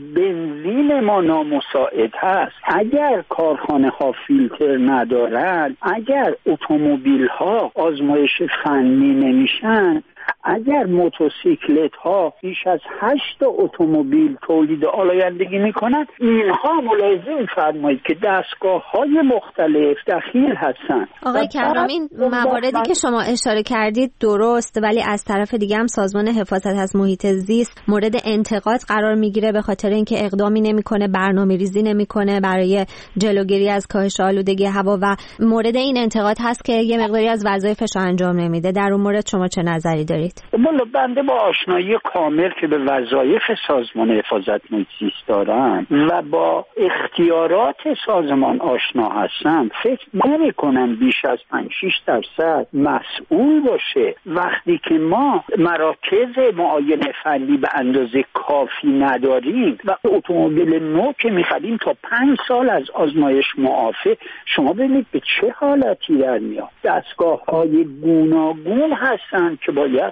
بنزین ما نامساعد هست، اگر کارخانه ها فیلتر ندارن، اگر اتومبیل ها آزمایش فنی نمیشن، اگر موتورسیکلت ها بیش از هشت اتومبیل تولید آلایندگی میکنن، اینها ملاحظه می‌فرمایید که دستگاه های مختلف دخیل هستن. آقای کهرم این مواردی که شما اشاره کردید درست، ولی از طرف دیگه هم سازمان حفاظت از محیط زیست مورد انتقاد قرار میگیره به خاطر اینکه اقدامی نمیکنه، برنامه‌ریزی نمیکنه برای جلوگیری از کاهش آلودگی هوا و مورد این انتقاد هست که یه مقداری از وظایفش رو انجام نمیده. در اون مورد شما چه نظری دارید؟ والا بنده با آشنایی کامل که به وظایف سازمان حفاظت محیط زیست دارم و با اختیارات سازمان آشنا هستم، فکر نمی کنم بیش از پنج شش درصد مسئول باشه وقتی که ما مراکز معاینه فنی به اندازه کافی نداریم و اتومبیل نو که می‌خریم تا پنج سال از آزمایش معافی. شما ببینید به چه حالتی در میاد. دستگاه‌های گوناگون هستن که باید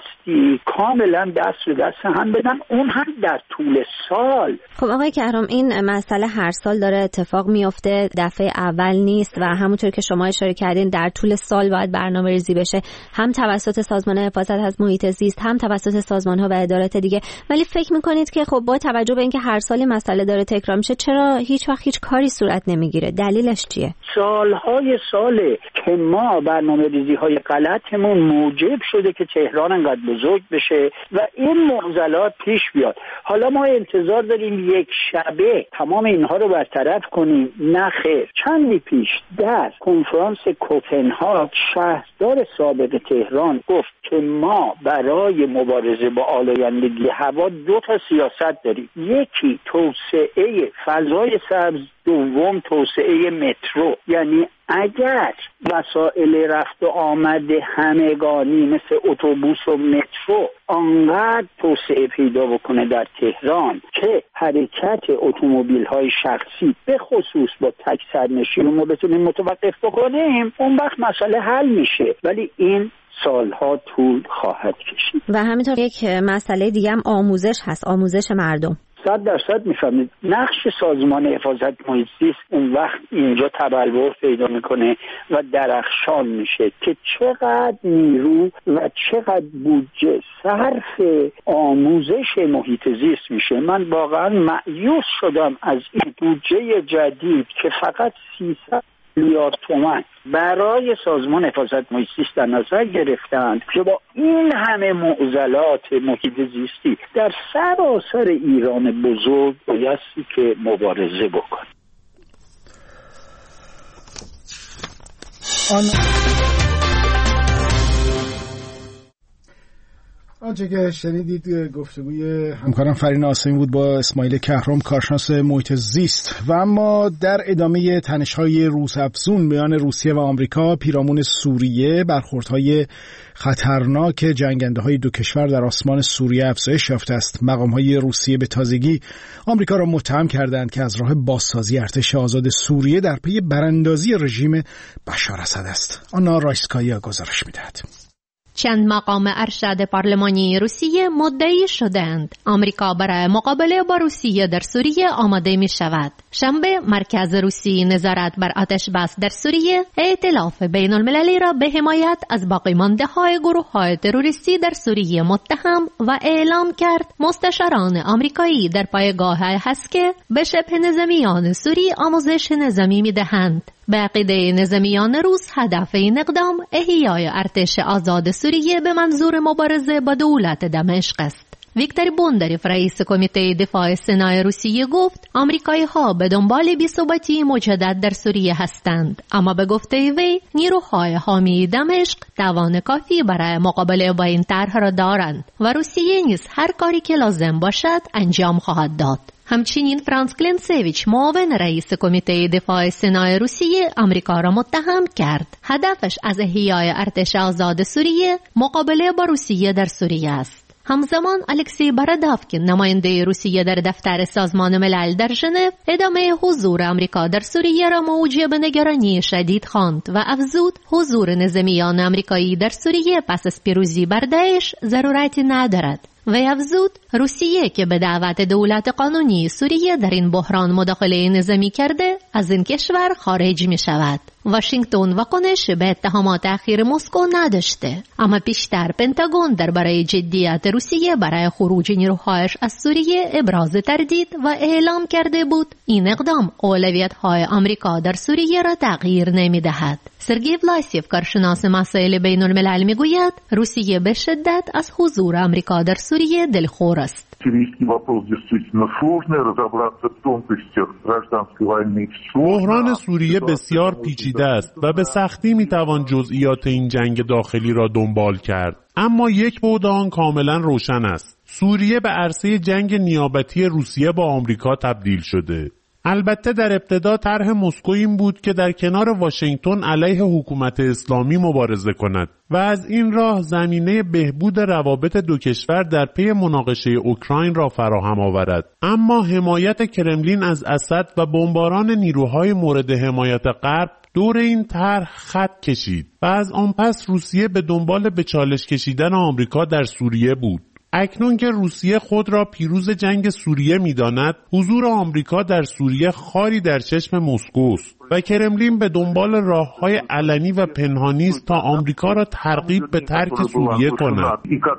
کاملا دست به دست هم بدن، اون هم در طول سال. خب آقای کهرم این مسئله هر سال داره اتفاق میفته، دفعه اول نیست و همونطور که شما اشاره کردین در طول سال باید برنامه ریزی بشه، هم توسط سازمان حفاظت از محیط زیست هم توسط سازمان ها و ادارات دیگه. ولی فکر میکنید که خب با توجه به اینکه هر سال مسئله داره تکرار میشه، چرا هیچ وقت هیچ کاری صورت نمیگیره؟ دلیلش چیه؟ سالهای ساله که ما برنامه ریزی های غلطمون موجب شده که تهران انقدر بزرگ بشه و این معضلات پیش بیاد. حالا ما انتظار داریم یک شبه تمام اینها رو برطرف کنیم؟ نه خیر. چندی پیش در کنفرانس کوپنهاگ شهردار سابق تهران گفت که ما برای مبارزه با آلایندگی هوا دو تا سیاست داریم، یکی توسعه فضای سبز، دوم توسعه مترو. یعنی اگر وسایل رفت و آمد همگانی مثل اتوبوس و مترو آنقدر توسعه پیدا بکنه در تهران که حرکت اتومبیل های شخصی به خصوص با تک سرنشین رو ما بتونیم متوقف بکنیم، اون وقت مسئله حل میشه، ولی این سالها طول خواهد کشید. و همینطور یک مسئله دیگه هم آموزش هست، آموزش مردم. صد درصد میفهمید نقش سازمان حفاظت محیط زیست اون وقت اینجا تبلور پیدا میکنه و درخشان میشه که چقدر نیرو و چقدر بودجه صرف آموزش محیط زیست میشه. من واقعا مایوس شدم از این بودجه جدید که فقط سیصد میلیارد تومان برای سازمان حفاظت محیط زیست در نظر گرفتند که با این همه معضلات محیط زیستی در سراسر ایران بزرگ بایستی که مبارزه بکن. آن... آنچه که شنیدید گفتگوی همکارم فرین آسمی بود با اسماعیل کهرم، کارشناس محیط زیست. و اما در ادامه تنش‌های روس‌افزون میان روسیه و آمریکا پیرامون سوریه، برخوردهای خطرناک جنگنده‌های دو کشور در آسمان سوریه افزایش یافته است. مقام‌های روسیه به تازگی آمریکا را متهم کردند که از راه بازسازی ارتش آزاد سوریه در پی براندازی رژیم بشار اسد است. آنا رایسکایا گزارش می‌دهد. چند مقام ارشد پارلمانی روسیه مدعی شدند آمریکا برای مقابله با روسیه در سوریه آماده می شود. شنبه مرکز روسی نظارت بر آتش بس در سوریه ائتلاف بین المللی را به حمایت از باقی مانده های گروه های تروریستی در سوریه متهم و اعلام کرد مستشاران آمریکایی در پایگاه هست که به شبه نظامیان سوری آموزش نظامی می دهند. به عقیده نظامیان روس هدف این اقدام احیای ارتش آزاد سوریه به منظور مبارزه با دولت دمشق است. ویکتور بونداریف رئیس کمیته دفاع سنای روسیه گفت آمریکایی ها به دنبال بی‌ثباتی مجدد در سوریه هستند، اما به گفته وی نیروهای حامی دمشق توان کافی برای مقابله با این طرح را دارند و روسیه نیز هر کاری که لازم باشد انجام خواهد داد. همچنین فرانس کلینسویچ معاون رئیس کمیته دفاع سنای روسیه آمریکا را متهم کرد هدفش از احیای ارتش آزاد سوریه مقابله با روسیه در سوریه است. همزمان الکسی بارادافکین نماینده روسیه در دفتر سازمان ملل در ژنو ادامه حضور آمریکا در سوریه را موجب نگرانی شدید خواند و افزود حضور نظامیان آمریکایی در سوریه پس از پیروزی بر داعش ضرورتی ندارد. و افزود روسیه که به دعوت دولت قانونی سوریه در این بحران مداخله نظامی کرده از این کشور خارج می شود. واشنگتن واکنش به اتهامات اخیر مسکو نداشته، اما پیشتر پنتاگون درباره جدیت روسیه برای خروج نیروهایش از سوریه ابراز تردید و اعلام کرده بود این اقدام اولویت‌های آمریکا در سوریه را تغییر نمی‌دهد. سرگئی ولاسیف کارشناس مسائل بین الملل میگوید روسیه به شدت از حضور آمریکا در سوریه دلخور است. بحران سوریه بسیار پیچیده است و به سختی میتوان جزئیات این جنگ داخلی را دنبال کرد. اما یک بعد آن کاملا روشن است. سوریه به عرصه جنگ نیابتی روسیه با آمریکا تبدیل شده. البته در ابتدا طرح مسکو این بود که در کنار واشنگتن علیه حکومت اسلامی مبارزه کند و از این راه زمینه بهبود روابط دو کشور در پی مناقشه اوکراین را فراهم آورد. اما حمایت کرملین از اسد و بمباران نیروهای مورد حمایت غرب دور این طرح خط کشید و از آن پس روسیه به دنبال به چالش کشیدن آمریکا در سوریه بود. اکنون که روسیه خود را پیروز جنگ سوریه می‌داند، حضور آمریکا در سوریه خاری در چشم مسکوست و کرملین به دنبال راه‌های علنی و پنهانی است تا آمریکا را ترغیب به ترک سوریه کند.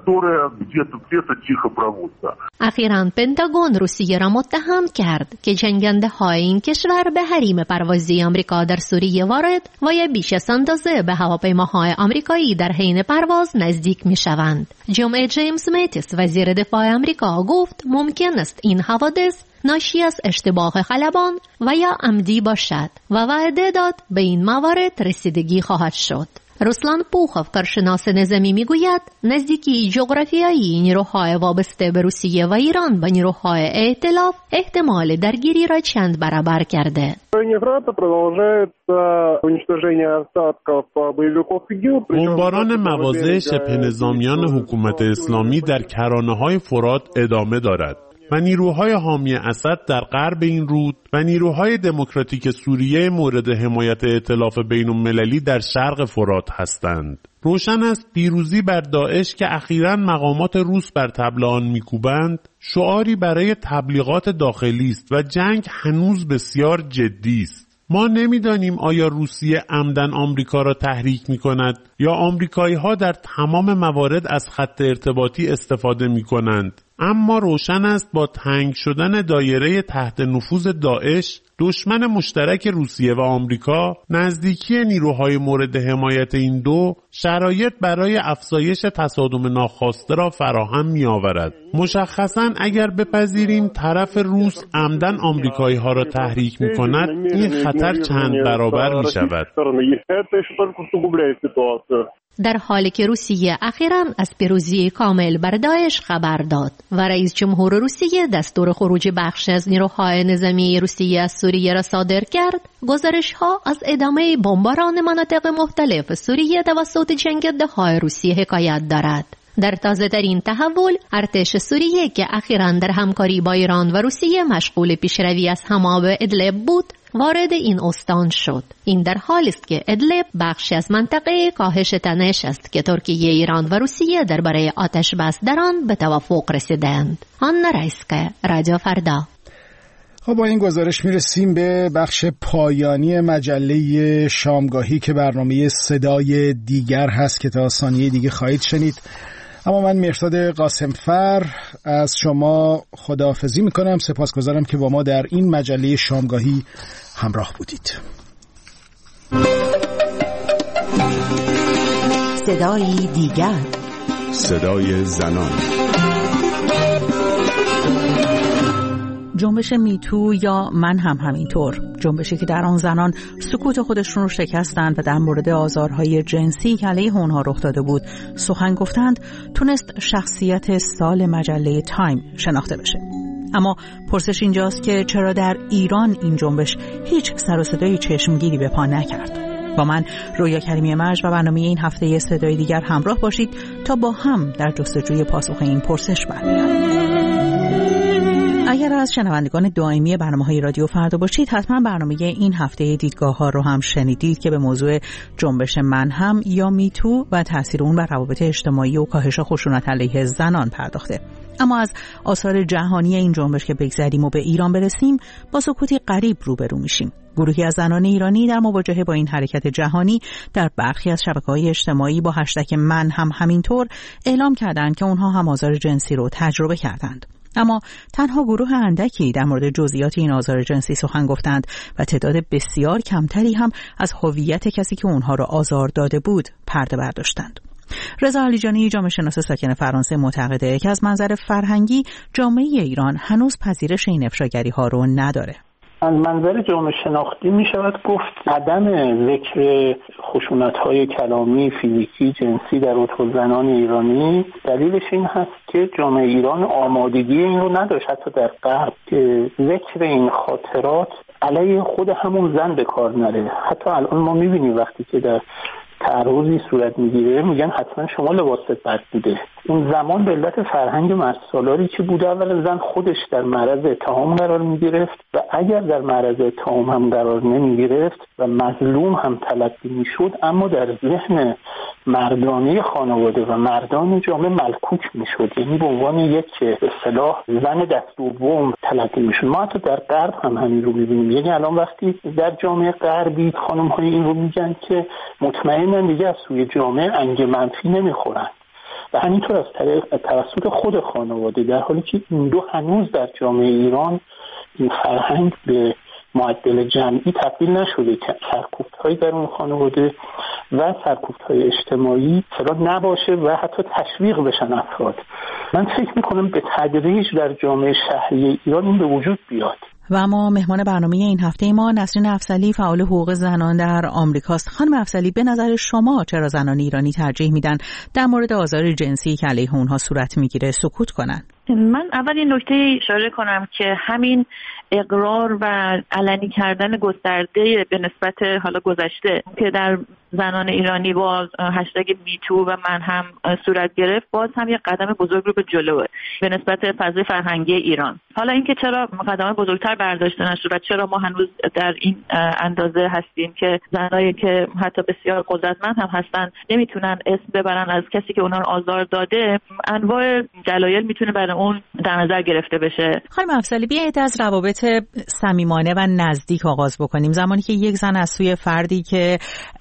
اخیراً پنتاگون روسیه را متهم کرد که جنگنده‌های این کشور به حریم پروازی آمریکا در سوریه وارد و یا بیش از اندازه به هواپیماهای آمریکایی در حین پرواز نزدیک می‌شوند. جمعه جیمز ماتیس وزیر دفاع آمریکا گفت ممکن است این حوادث ناشی از اشتباه خلبان و یا عمدی باشد و وعده داد به این موارد رسیدگی خواهد شد. روسلان پوخوف کارشناس نظامی میگوید نزدیکی جغرافیایی نیروهای وابسته به روسیه و ایران و نیروهای ائتلاف احتمال درگیری را چند برابر کرده. بمباران مواضع شبه نظامیان حکومت اسلامی در کرانه‌های فرات ادامه دارد و نیروهای حامی اسد در غرب این رود و نیروهای دموکراتیک سوریه مورد حمایت ائتلاف بین‌المللی در شرق فرات هستند. روشن است پیروزی بر داعش که اخیراً مقامات روس بر طبل آن میکوبند شعاری برای تبلیغات داخلی است و جنگ هنوز بسیار جدی است. ما نمیدانیم آیا روسیه عمدن آمریکا را تحریک میکند یا آمریکایی ها در تمام موارد از خط ارتباطی استفاده میکنند. اما روشن است با تنگ شدن دایره تحت نفوذ داعش، دشمن مشترک روسیه و آمریکا، نزدیکی نیروهای مورد حمایت این دو شرایط برای افزایش تصادم ناخواسته را فراهم می آورد. مشخصاً اگر بپذیریم طرف روس عمدن آمریکایی ها را تحریک می کند، این خطر چند برابر می شود. در حالی که روسیه اخیراً از پیروزی کامل بر داعش خبر داد و رئیس جمهور روسیه دستور خروج بخش از نیروهای نظامی روسیه از سوریه را صادر کرد، گزارش‌ها از ادامه بمباران مناطق مختلف سوریه توسط جنگنده‌های روسیه حکایت دارد. در تازه‌ترین تحول، ارتش سوریه که اخیراً در همکاری با ایران و روسیه مشغول پیشروی از حما به ادلب بود، وارد این استان شد. این در حالی است که ادلب بخشی از منطقه کاهش تنش است که ترکیه، ایران و روسیه درباره آتش بس در آن به توافق رسیدند. آنا رایسکا، رادیو فردا. خب با این گزارش میرسیم به بخش پایانی مجله شامگاهی که برنامه صدای دیگر هست که تا ثانیه دیگه خواهید شنید. اما من مهرداد قاسمفر از شما خداحافظی میکنم. سپاسگزارم که با ما در این مجله شامگاهی همراه بودید. صدای دیگر، صدای زنان. جنبش میتو یا من هم همینطور، جنبشی که در آن زنان سکوت خودشون رو شکستند و در مورد آزارهای جنسی که علیه اونها رخ داده بود سخن گفتند، تونست شخصیت سال مجله تایم شناخته بشه. اما پرسش اینجاست که چرا در ایران این جنبش هیچ سر و صدای چشمگیری به پا نکرد؟ با من رویا کریمی مرج و برنامه این هفته صدای دیگر همراه باشید تا با هم در جستجوی پاسخ این پرسش برمی‌گردیم. اگر از شنوندگان دائمی برنامه‌های رادیو فردا باشید، حتما برنامه این هفته دیدگاه‌ها رو هم شنیدید که به موضوع جنبش من هم یا میتو و تاثیر اون بر روابط اجتماعی و کاهش خشونت علیه زنان پرداخته. اما از آثار جهانی این جنبش که بگذریم و به ایران برسیم، با سکوتی غریب روبرو میشیم. گروهی از زنان ایرانی در مواجهه با این حرکت جهانی در برخی از شبکه‌های اجتماعی با هشتگ من هم همینطور اعلام کردند که اونها هم آزار جنسی رو تجربه کردند. اما تنها گروه اندکی در مورد جزئیات این آزار جنسی سخن گفتند و تعداد بسیار کمتری هم از هویت کسی که اونها را آزار داده بود پرده برداشتند. رضا علیجانی، جامعه شناس ساکن فرانسه، معتقده که از منظر فرهنگی جامعه ایران هنوز پذیرش این افشاگری ها رو نداره. از منظر جامعه شناختی می شود گفت عدم ذکر خشونت‌های کلامی، فیزیکی، جنسی در اتو زنان ایرانی دلیلش این هست که جامعه ایران آمادگی این رو نداشت، حتی در غرب، که ذکر این خاطرات علیه خود همون زن به کار نره. حتی الان ما می بینیم وقتی که در تعرضی صورت میگیره میگن حتما شما لباست بد بوده. اون زمان به علت فرهنگ مرسالاری که بوده، اول زن خودش در معرض اتهام قرار میگرفت و اگر در معرض اتهام هم قرار نمیگرفت و مظلوم هم تلقی میشد، اما در ذهن مردانه خانواده و مردان جامعه ملکوک میشد، یعنی به عنوان یک به اصطلاح زن دست دوم تلقی میشد. ما حتی در غرب هم همین رو میبینیم. یعنی الان وقتی در جامعه غربی خانم های این رو میگن که مطمئنن دیگه از سوی جامعه انگ منفی نمیخورن و همینطور از طریق توسط خود خانواده، در حالی که این دو هنوز در جامعه ایران این فرهنگ به معدل جمعی تبدیل نشده که سرکوفت‌های در اون خانواده و سرکوفت‌های اجتماعی چرا نباشه و حتی تشویق بشن افراد. من فکر میکنم به تدریج در جامعه شهری ایران این به وجود بیاد. و اما مهمان برنامه این هفته ما نسرین افضلی، فعال حقوق زنان در آمریکاست. خانم افضلی، به نظر شما چرا زنان ایرانی ترجیح میدن در مورد آزار جنسی که علیه اونها صورت میگیره سکوت کنن؟ من اول این نکته اشاره کنم که همین اقرار و علنی کردن گسترده به نسبت حالا گذشته که در زنان ایرانی با هشتگ میتو و من هم صورت گرفت، باز هم یک قدم بزرگ رو به جلوه به نسبت فضای فرهنگی ایران. حالا اینکه چرا قدم بزرگتر برداشته نشد و چرا ما هنوز در این اندازه هستیم که زنایی که حتی بسیار قدرتمند هم هستن نمیتونن اسم ببرن از کسی که اونا رو آزار داده، انواع دلایل میتونه برای اون در نظر گرفته بشه. خانم افضلی، بیایید از روابط صمیمانه و نزدیک آغاز بکنیم. زمانی که یک زن از سوی فردی که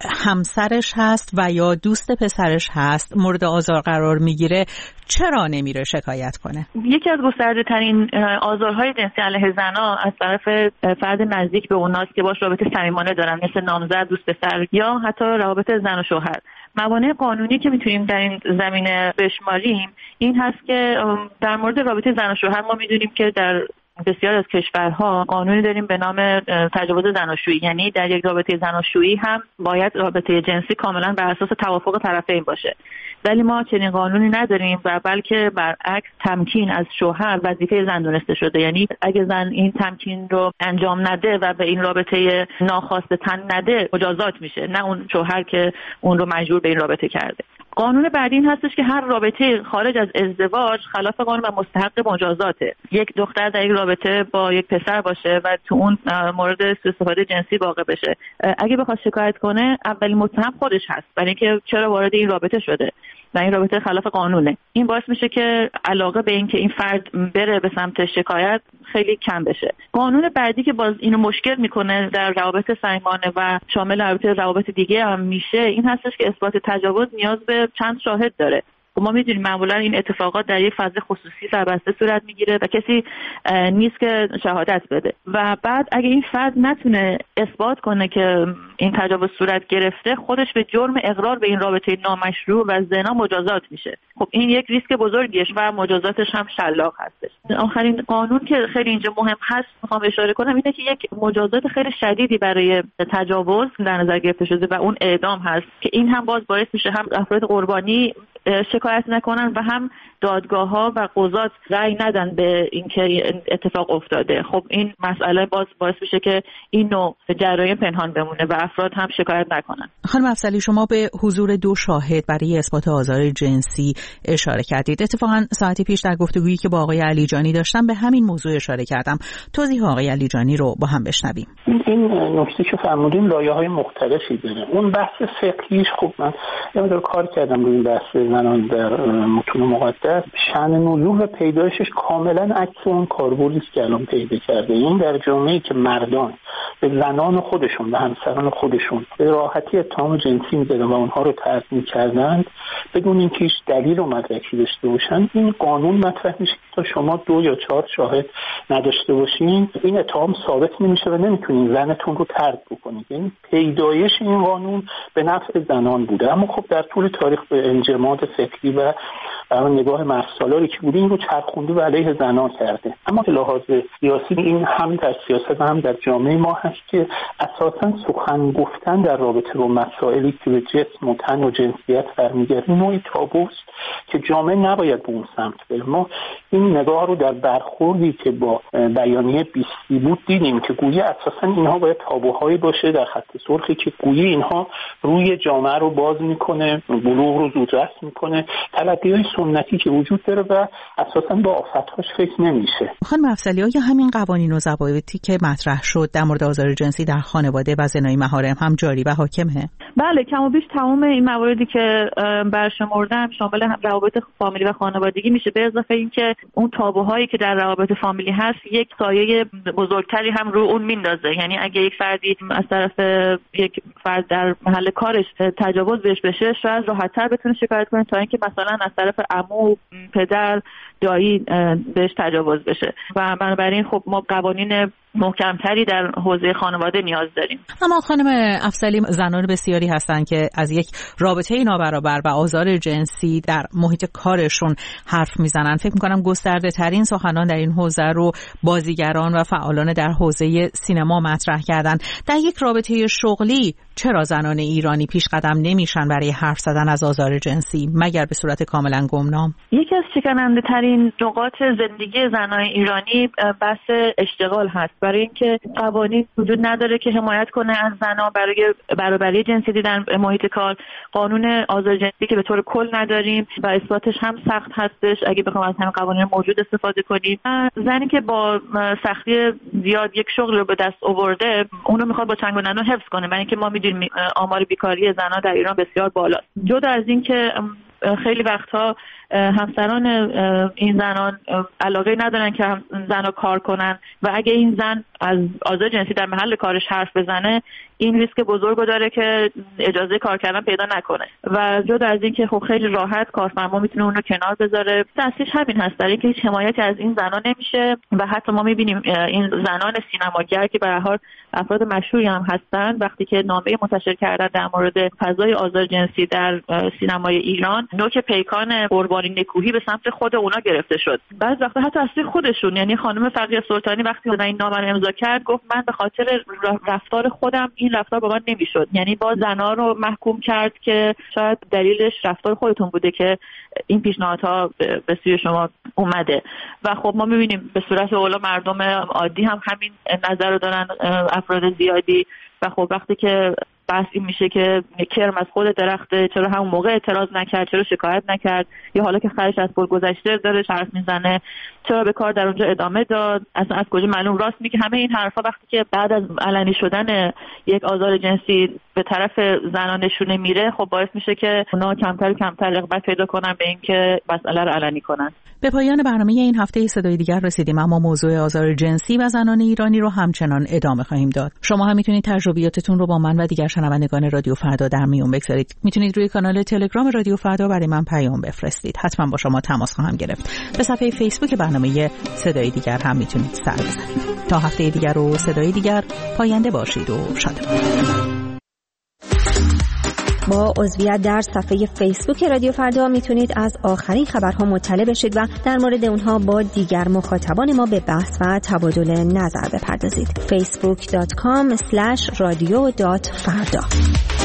همسرش هست و یا دوست پسرش هست مورد آزار قرار میگیره، چرا نمیره شکایت کنه؟ یکی از گسترده ترین آزارهای جنسی علیه زنها از طرف فرد نزدیک به اوناست که باش رابطه صمیمانه دارن، مثل نامزد، دوست پسر یا حتی روابط زن و شوهر. موانع قانونی که میتونیم در این زمینه بشماریم این هست که در مورد رابطه زن و شوهر ما میدونیم که در بسیار از کشورها قانونی داریم به نام تجاوز زناشویی، یعنی در یک رابطه زناشویی هم باید رابطه جنسی کاملا بر اساس توافق طرفین باشه، ولی ما چنین قانونی نداریم و بلکه برعکس تمکین از شوهر وظیفه زن دونسته شده. یعنی اگه زن این تمکین رو انجام نده و به این رابطه ناخواسته تن نده مجازات میشه، نه اون شوهر که اون رو مجبور به این رابطه کرده. قانون بعدی این هستش که هر رابطه خارج از ازدواج خلاف قانون و مستحق مجازاته. یک دختر در یک رابطه با یک پسر باشه و تو اون مورد سوء استفاده جنسی واقع بشه، اگه بخواد شکایت کنه اولین متهم خودش هست، برای اینکه چرا وارد این رابطه شده و این رابطه خلاف قانونه. این باعث میشه که علاقه به این که این فرد بره به سمت شکایت خیلی کم بشه. قانون بعدی که باز اینو مشکل میکنه در روابط صمیمانه و شامل البته روابط دیگه هم میشه این هستش که اثبات تجاوز نیاز به چند شاهد داره. و ما میدونیم معمولا این اتفاقات در یک فاز خصوصی سربسته صورت میگیره و کسی نیست که شهادت بده و بعد اگه این فرد نتونه اثبات کنه که این تجاوز صورت گرفته، خودش به جرم اقرار به این رابطه نامشروع و زنا مجازات میشه. خب این یک ریسک بزرگیه و مجازاتش هم شلاق هستش. آخرین قانون که خیلی اینجا مهم هست میخوام اشاره کنم اینه که یک مجازات خیلی شدیدی برای تجاوز در نظر گرفته شده و اون اعدام هست که این هم باز باعث میشه هم افراد قربانی شکایت نکنن و هم دادگاه ها و قضات رأی ندن به اینکه اتفاق افتاده. خب این مسئله باز باعث میشه که این نوع جرایم پنهان بمونه و افراد هم شکایت نکنن. خانم افضلی، شما به حضور دو شاهد برای اثبات آزار جنسی اشاره کردید. اتفاقا ساعتی پیش در گفتگویی که با آقای علیجانی داشتم به همین موضوع اشاره کردم. توضیح آقای علیجانی رو با هم بشنویم. این نکته که فرمودین لایه‌های مختلفی داره. اون بحث فقهیش خب من یه مقدار کار کردم روی این بحث زنان در متون مقدس. شأن نزول و پیدایشش کاملا عکس اون کاربردی است که الان پیدا کرده. این در جامعه‌ای که مردان به زنان خودشون و همسران خودشون به راحتی اتهام جنسی می‌زدن و اونها رو طرد می‌کردند بدون اینکه هیچ دلیل و مدرکی داشته باشن، این قانون مطرح میشه تا شما دو یا چهار شاهد نداشته باشین این اتهام ثابت نمیشه و نمیتونین زنتون رو طرد بکنید. یعنی پیدایش این قانون به نفع زنان بوده، اما خب در طول تاریخ به انجماد فکری و برای نگاه مرسالاری که بوده این رو چرخونده و علیه زنان کرده. اما به لحاظ سیاسی این هم در سیاست هم در جامعه ما هست که اساساً سخن گفتن در رابطه با مسائلی که به جسم و تن و جنسیت برمیگرده نوعی تابوست که جامعه نباید به اون سمت بره. ما این نگاه رو در برخوردی که با بیانیه بیستی بود دیدیم که گویی اساساً اینها باید تابوهایی باشه در خط سرخی که گویی اینها روی جامعه رو باز میکنه، بلوغ رو زودرس میکنه، تلقی‌های سنتی که وجود داره و اساساً با آفت‌هاش فکر نمیشه. خانم افضلی، آیا همین قوانین و ضوابطی که مطرح شد در مورد آزار جنسی در خانواده و زنای محارم هم جاری و حاکمه؟ بله، کم و بیش تمام این مواردی که برشمردم شامل روابط فامیلی و خانوادگی میشه، به اضافه اینکه اون تابوهایی که در روابط فامیلی هست یک سایه بزرگتری هم رو اون میندازه. یعنی اگه یک فردی از طرف یک فرد در محل کارش تجاوز بهش بشه، شاید راحت‌تر بتونه شکایت کنه تا اینکه مثلا از طرف عمو، پدر، دایی بهش تجاوز بشه و بنابراین خب ما قوانین محکمتری در حوزه خانواده نیاز داریم. اما خانم افضلی، زنان بسیاری هستند که از یک رابطه نابرابر و آزار جنسی در محیط کارشون حرف میزنن. فکر میکنم گسترده ترین سخنان در این حوزه رو بازیگران و فعالان در حوزه سینما مطرح کردن. در یک رابطه شغلی چرا زنان ایرانی پیش قدم نمیشن برای حرف زدن از آزار جنسی مگر به صورت کاملا گمنام؟ یکی از شکننده ترین نقاط زندگی زنان ایرانی بحث اشتغال هست، برای اینکه قوانین وجود نداره که حمایت کنه از زنان برای برابری جنسیتی در محیط کار. قانون آزار جنسی که به طور کل نداریم و اثباتش هم سخت هستش اگه بخوام از همین قوانین موجود استفاده کنیم. زنی که با سختی زیاد یک شغل رو به دست آورده اون رو میخواد با چنگ و ننو حفظ کنه، برای اینکه ما میدونیم آمار بیکاری زنان در ایران بسیار بالاست. جدا از این که خیلی وقتها همسران این زنان علاقه ندارن که زنها کار کنن و اگه این زن از آزار جنسی در محل کارش حرف بزنه این ریسک بزرگ داره که اجازه کار کردن پیدا نکنه و جدا از این که خب خیلی راحت کارفرما میتونه اون رو کنار بذاره. اصلیش همین هست، در اینکه هیچ حمایتی از این زنان نمیشه و حتی ما میبینیم این زنان سینماگر که به هر حال افراد مشهوری هم هستن وقتی که نامه منتشر کردن در مورد فضای آزار جنسی در سینمای ایران نوک پیکان قربانی نکوهی به سمت خود اونا گرفته شد. بعضی وقتا حتی اصلی خودشون، یعنی خانم فقیه سلطانی وقتی این نامه رو امضا کرد گفت من به خاطر رفتار خودم این رفتار با من نمیشد، یعنی با زنا رو محکوم کرد که شاید دلیلش رفتار خودتون بوده که این پیشنهادها به سوی شما اومده. و خب ما میبینیم به صورت اولا مردم عادی هم همین نظر رو دارن، افراد زیادی. و خب وقتی که بحث این میشه که کرم از خود درخته، چرا همون موقع اعتراض نکرد، چرا شکایت نکرد، یا حالا که خرش از پل گذشته داره حرف میزنه چرا به کار در اونجا ادامه داد، اصلا از کجا معلوم راست میگه. همه این حرفا وقتی که بعد از علنی شدن یک آزار جنسی به طرف زنان نشونه میره خب باعث میشه که اونا کمتر کمتر رغبت پیدا کنن به اینکه مسئله رو علنی کنن. به پایان برنامه این هفته صدای دیگر رسیدیم، اما موضوع آزار جنسی و زنان ایرانی رو همچنان ادامه خواهیم داد. شما هم میتونید تجربیاتتون رو با من و دیگر شنوندگان رادیو فردا در میون بگذارید. میتونید روی کانال تلگرام رادیو فردا برای من پیام بفرستید. حتما با شما تماس خواهم گرفت. به صفحه فیسبوک برنامه صدای دیگر هم میتونید سر بزنید. تا هفته دیگر و صدای دیگر، پاینده باشید و شادمان. با عضویت در صفحه فیسبوک رادیو فردا میتونید از آخرین خبرها مطلع بشید و در مورد اونها با دیگر مخاطبان ما به بحث و تبادل نظر بپردازید. فیسبوک دات کام اسلش رادیو دات فردا